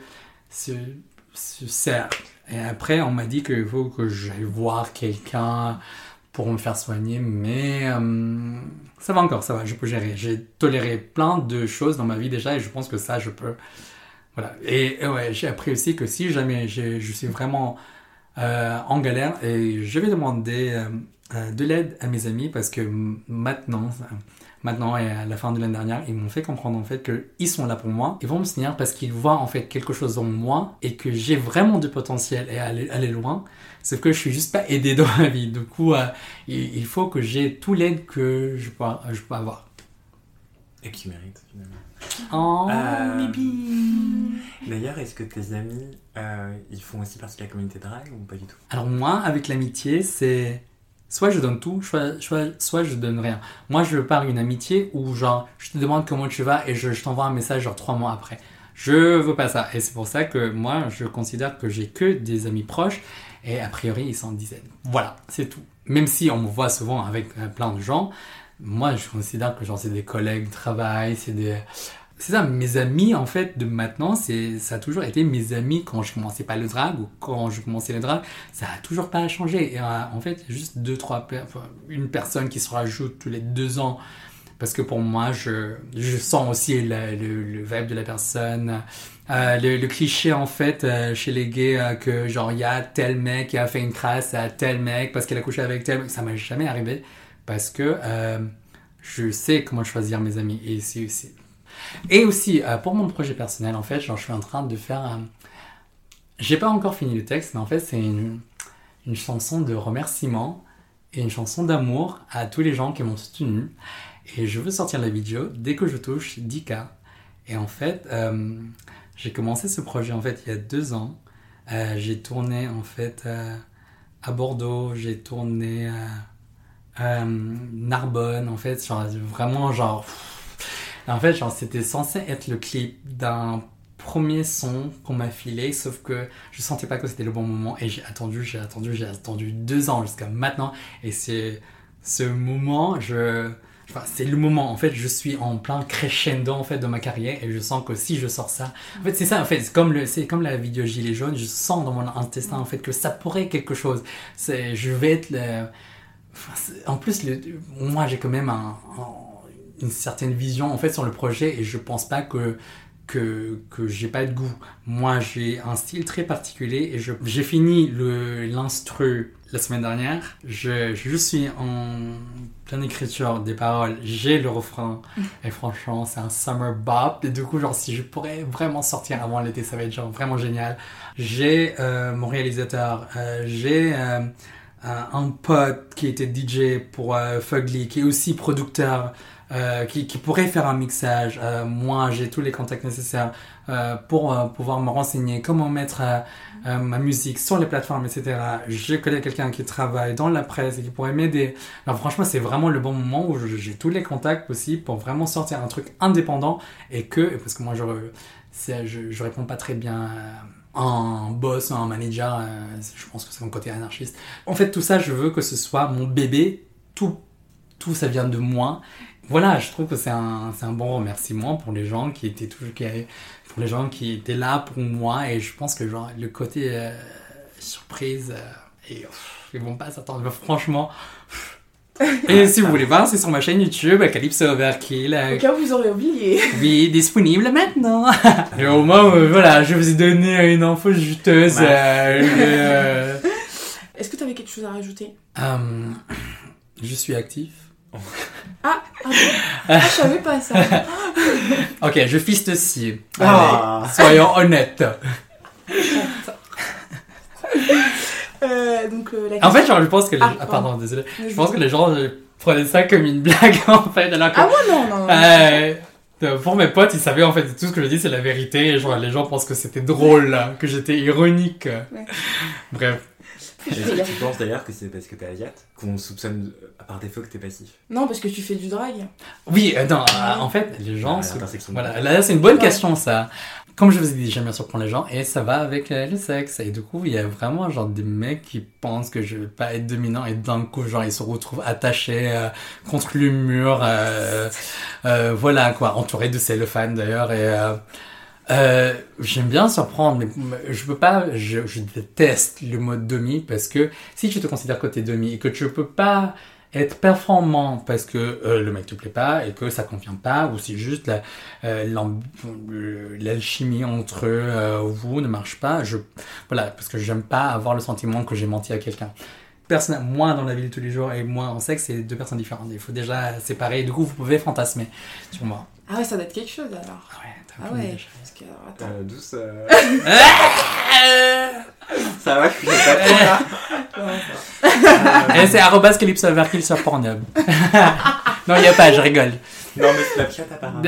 cercle. Et après, on m'a dit qu'il faut que j'aille voir quelqu'un pour me faire soigner, mais ça va encore, ça va, je peux gérer. J'ai toléré plein de choses dans ma vie déjà et je pense que ça, je peux. Voilà. Et ouais, j'ai appris aussi que si jamais je suis vraiment en galère, et je vais demander de l'aide à mes amis parce que maintenant et à la fin de l'année dernière, ils m'ont fait comprendre en fait qu'ils sont là pour moi, ils vont me soutenir parce qu'ils voient en fait quelque chose en moi et que j'ai vraiment du potentiel et aller loin, sauf que je suis juste pas aidé dans ma vie. Du coup, il faut que j'ai tout l'aide que je peux avoir.
Et qui mérite finalement.
Oh, Bibi.
D'ailleurs, est-ce que tes amis, ils font aussi partie de la communauté drag ou pas du tout?
Alors moi, avec l'amitié, c'est soit je donne tout, soit je donne rien. Moi, je veux pas une amitié où genre je te demande comment tu vas et je t'envoie un message genre 3 mois après. Je veux pas ça. Et c'est pour ça que moi, je considère que j'ai que des amis proches et a priori, ils sont une dizaine. Voilà, c'est tout. Même si on me voit souvent avec plein de gens, moi, je considère que genre c'est des collègues de travail, c'est ça, mes amis, en fait, de maintenant, ça a toujours été mes amis quand je commençais pas le drag ou quand je commençais le drag, ça a toujours pas changé. Et en fait, il y a juste 2-3 une personne qui se rajoute tous les 2 ans. Parce que pour moi, je sens aussi le vibe de la personne. Le cliché, en fait, chez les gays, que genre, il y a tel mec qui a fait une crasse à tel mec parce qu'il a couché avec tel mec. Ça m'est jamais arrivé. Parce que je sais comment choisir mes amis. Et aussi, pour mon projet personnel, en fait, genre, je suis en train de faire... J'ai pas encore fini le texte, mais en fait, c'est une chanson de remerciement et une chanson d'amour à tous les gens qui m'ont soutenu. Et je veux sortir la vidéo dès que je touche 10K. Et en fait, j'ai commencé ce projet, en fait, il y a 2 ans. J'ai tourné, en fait, à Bordeaux. J'ai tourné... Narbonne, en fait, genre, vraiment genre... En fait, genre, c'était censé être le clip d'un premier son qu'on m'a filé, sauf que je sentais pas que c'était le bon moment et j'ai attendu 2 ans jusqu'à maintenant. Et c'est ce moment, c'est le moment, en fait, je suis en plein crescendo, en fait, de ma carrière et je sens que si je sors ça... En fait, c'est ça, en fait, c'est comme la vidéo Gilet jaune, je sens dans mon intestin, en fait, que ça pourrait être quelque chose. Je vais être... En plus, moi, j'ai quand même une certaine vision en fait sur le projet et je pense pas que j'ai pas de goût. Moi, j'ai un style très particulier et j'ai fini l'instru la semaine dernière. Je suis en pleine écriture des paroles. J'ai le refrain et franchement, c'est un summer bop. Et du coup, genre, si je pourrais vraiment sortir avant l'été, ça va être genre vraiment génial. J'ai mon réalisateur, j'ai un pote qui était DJ pour Fugly, qui est aussi producteur, qui pourrait faire un mixage. Moi, j'ai tous les contacts nécessaires pour pouvoir me renseigner comment mettre ma musique sur les plateformes, etc. Je connais quelqu'un qui travaille dans la presse et qui pourrait m'aider. Alors franchement, c'est vraiment le bon moment où j'ai tous les contacts aussi pour vraiment sortir un truc indépendant et parce que moi, je réponds pas très bien un boss, un manager, je pense que c'est mon côté anarchiste. En fait, tout ça, je veux que ce soit mon bébé, tout ça vient de moi. Voilà, je trouve que c'est un bon remerciement pour les gens qui étaient pour les gens qui étaient là pour moi, et je pense que genre le côté surprise, ils vont pas s'attendre, franchement. Et si vous voulez voir, c'est sur ma chaîne YouTube, Calypso Overkill.
Au cas où vous aurez oublié.
Oui, disponible maintenant. Et au moins, voilà, je vous ai donné une info juteuse.
Est-ce que tu avais quelque chose à rajouter?
Je suis actif.
Ah, je savais pas ça.
Ok, je fiste aussi. Allez, soyons honnêtes.
Donc,
en fait, genre, je pense que les... pardon, désolé. Je pense que les gens prenaient ça comme une blague, en fait. Alors que,
Ah ouais, non.
Pour mes potes, ils savaient en fait tout ce que je dis, c'est la vérité. Genre, les gens pensent que c'était drôle, là, que j'étais ironique.
Ouais.
Bref.
Est-ce que tu penses d'ailleurs que c'est parce que t'es asiate qu'on soupçonne par défaut que t'es passif?
Non, parce que tu fais du drag.
Oui, non, en fait, les gens...
l'intersection.
Voilà, là, c'est une bonne question, ça. Comme je vous ai dit, j'aime bien surprendre les gens, et ça va avec le sexe. Et du coup, il y a vraiment genre des mecs qui pensent que je vais pas être dominant, et d'un coup, genre, ils se retrouvent attachés contre le mur, voilà, quoi, entourés de cellophane, d'ailleurs, et... j'aime bien surprendre, mais je peux pas, je déteste le mot demi, parce que si tu te considères que t'es demi et que tu peux pas être performant parce que le mec te plaît pas et que ça convient pas, ou c'est juste l'alchimie entre vous ne marche pas, voilà, parce que j'aime pas avoir le sentiment que j'ai menti à quelqu'un. Personnellement, moi dans la vie de tous les jours et moi en sexe, c'est deux personnes différentes. Il faut déjà séparer, et du coup vous pouvez fantasmer sur moi.
Ah ouais, ça doit être quelque chose alors.
Ouais,
Ah ouais, parce que attends.
Douce. Ça va, je suis pas trop là.
Et c'est @calypso_verkill sur Pornhub. Non, il y a pas, je rigole.
Non, mais Snapchat apparemment.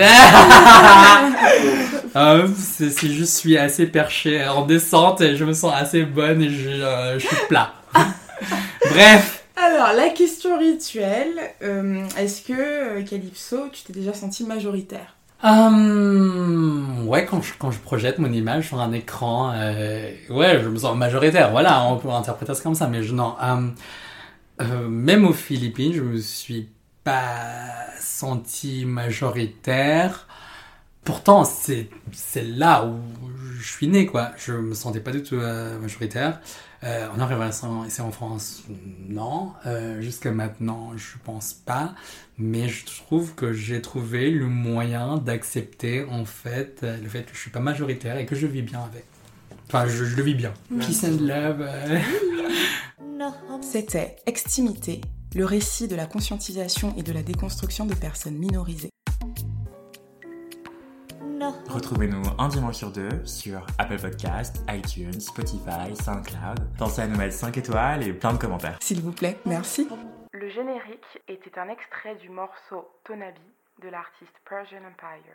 Si je suis assez perché en descente et je me sens assez bonne et je suis plat. Bref.
Alors, la question rituelle, est-ce que, Calypso, tu t'es déjà senti majoritaire?
Ouais, quand je projette mon image sur un écran, ouais, je me sens majoritaire, voilà, on peut interpréter ça comme ça, mais non. Même aux Philippines, je me suis pas senti majoritaire. Pourtant, c'est là où je suis né, quoi. Je me sentais pas du tout majoritaire. En arrivant ici en France, non. Jusqu'à maintenant, je pense pas. Mais je trouve que j'ai trouvé le moyen d'accepter, en fait, le fait que je suis pas majoritaire et que je vis bien avec. Enfin, je le vis bien. Peace and love.
C'était Extimité, le récit de la conscientisation et de la déconstruction de personnes minorisées.
Retrouvez-nous un dimanche sur deux sur Apple Podcasts, iTunes, Spotify, SoundCloud. Pensez à nous mettre 5 étoiles et plein de commentaires.
S'il vous plaît, merci.
Le générique était un extrait du morceau Tonabi de l'artiste Persian Empire.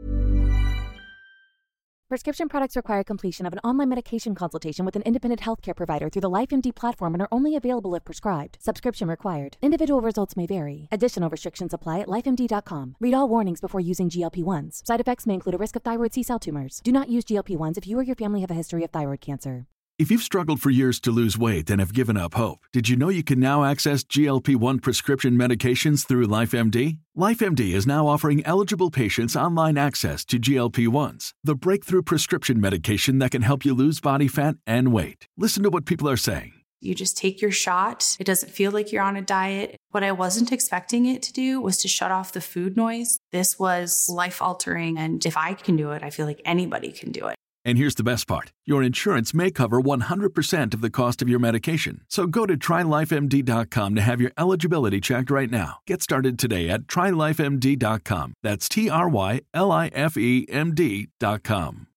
Prescription products require completion of an online medication consultation with an independent healthcare provider through the LifeMD platform and are only available if prescribed. Subscription required. Individual results may vary. Additional restrictions apply at lifemd.com. Read all warnings before using GLP-1s. Side effects may include a risk of thyroid C-cell tumors. Do not use GLP-1s if you or your family have a history of thyroid cancer.
If you've struggled for years to lose weight and have given up hope, did you know you can now access GLP-1 prescription medications through LifeMD? LifeMD is now offering eligible patients online access to GLP-1s, the breakthrough prescription medication that can help you lose body fat and weight. Listen to what people are saying.
You just take your shot. It doesn't feel like you're on a diet. What I wasn't expecting it to do was to shut off the food noise. This was life-altering, and if I can do it, I feel like anybody can do it.
And here's the best part. Your insurance may cover 100% of the cost of your medication. So go to TryLifeMD.com to have your eligibility checked right now. Get started today at TryLifeMD.com. That's TryLifeMD.com.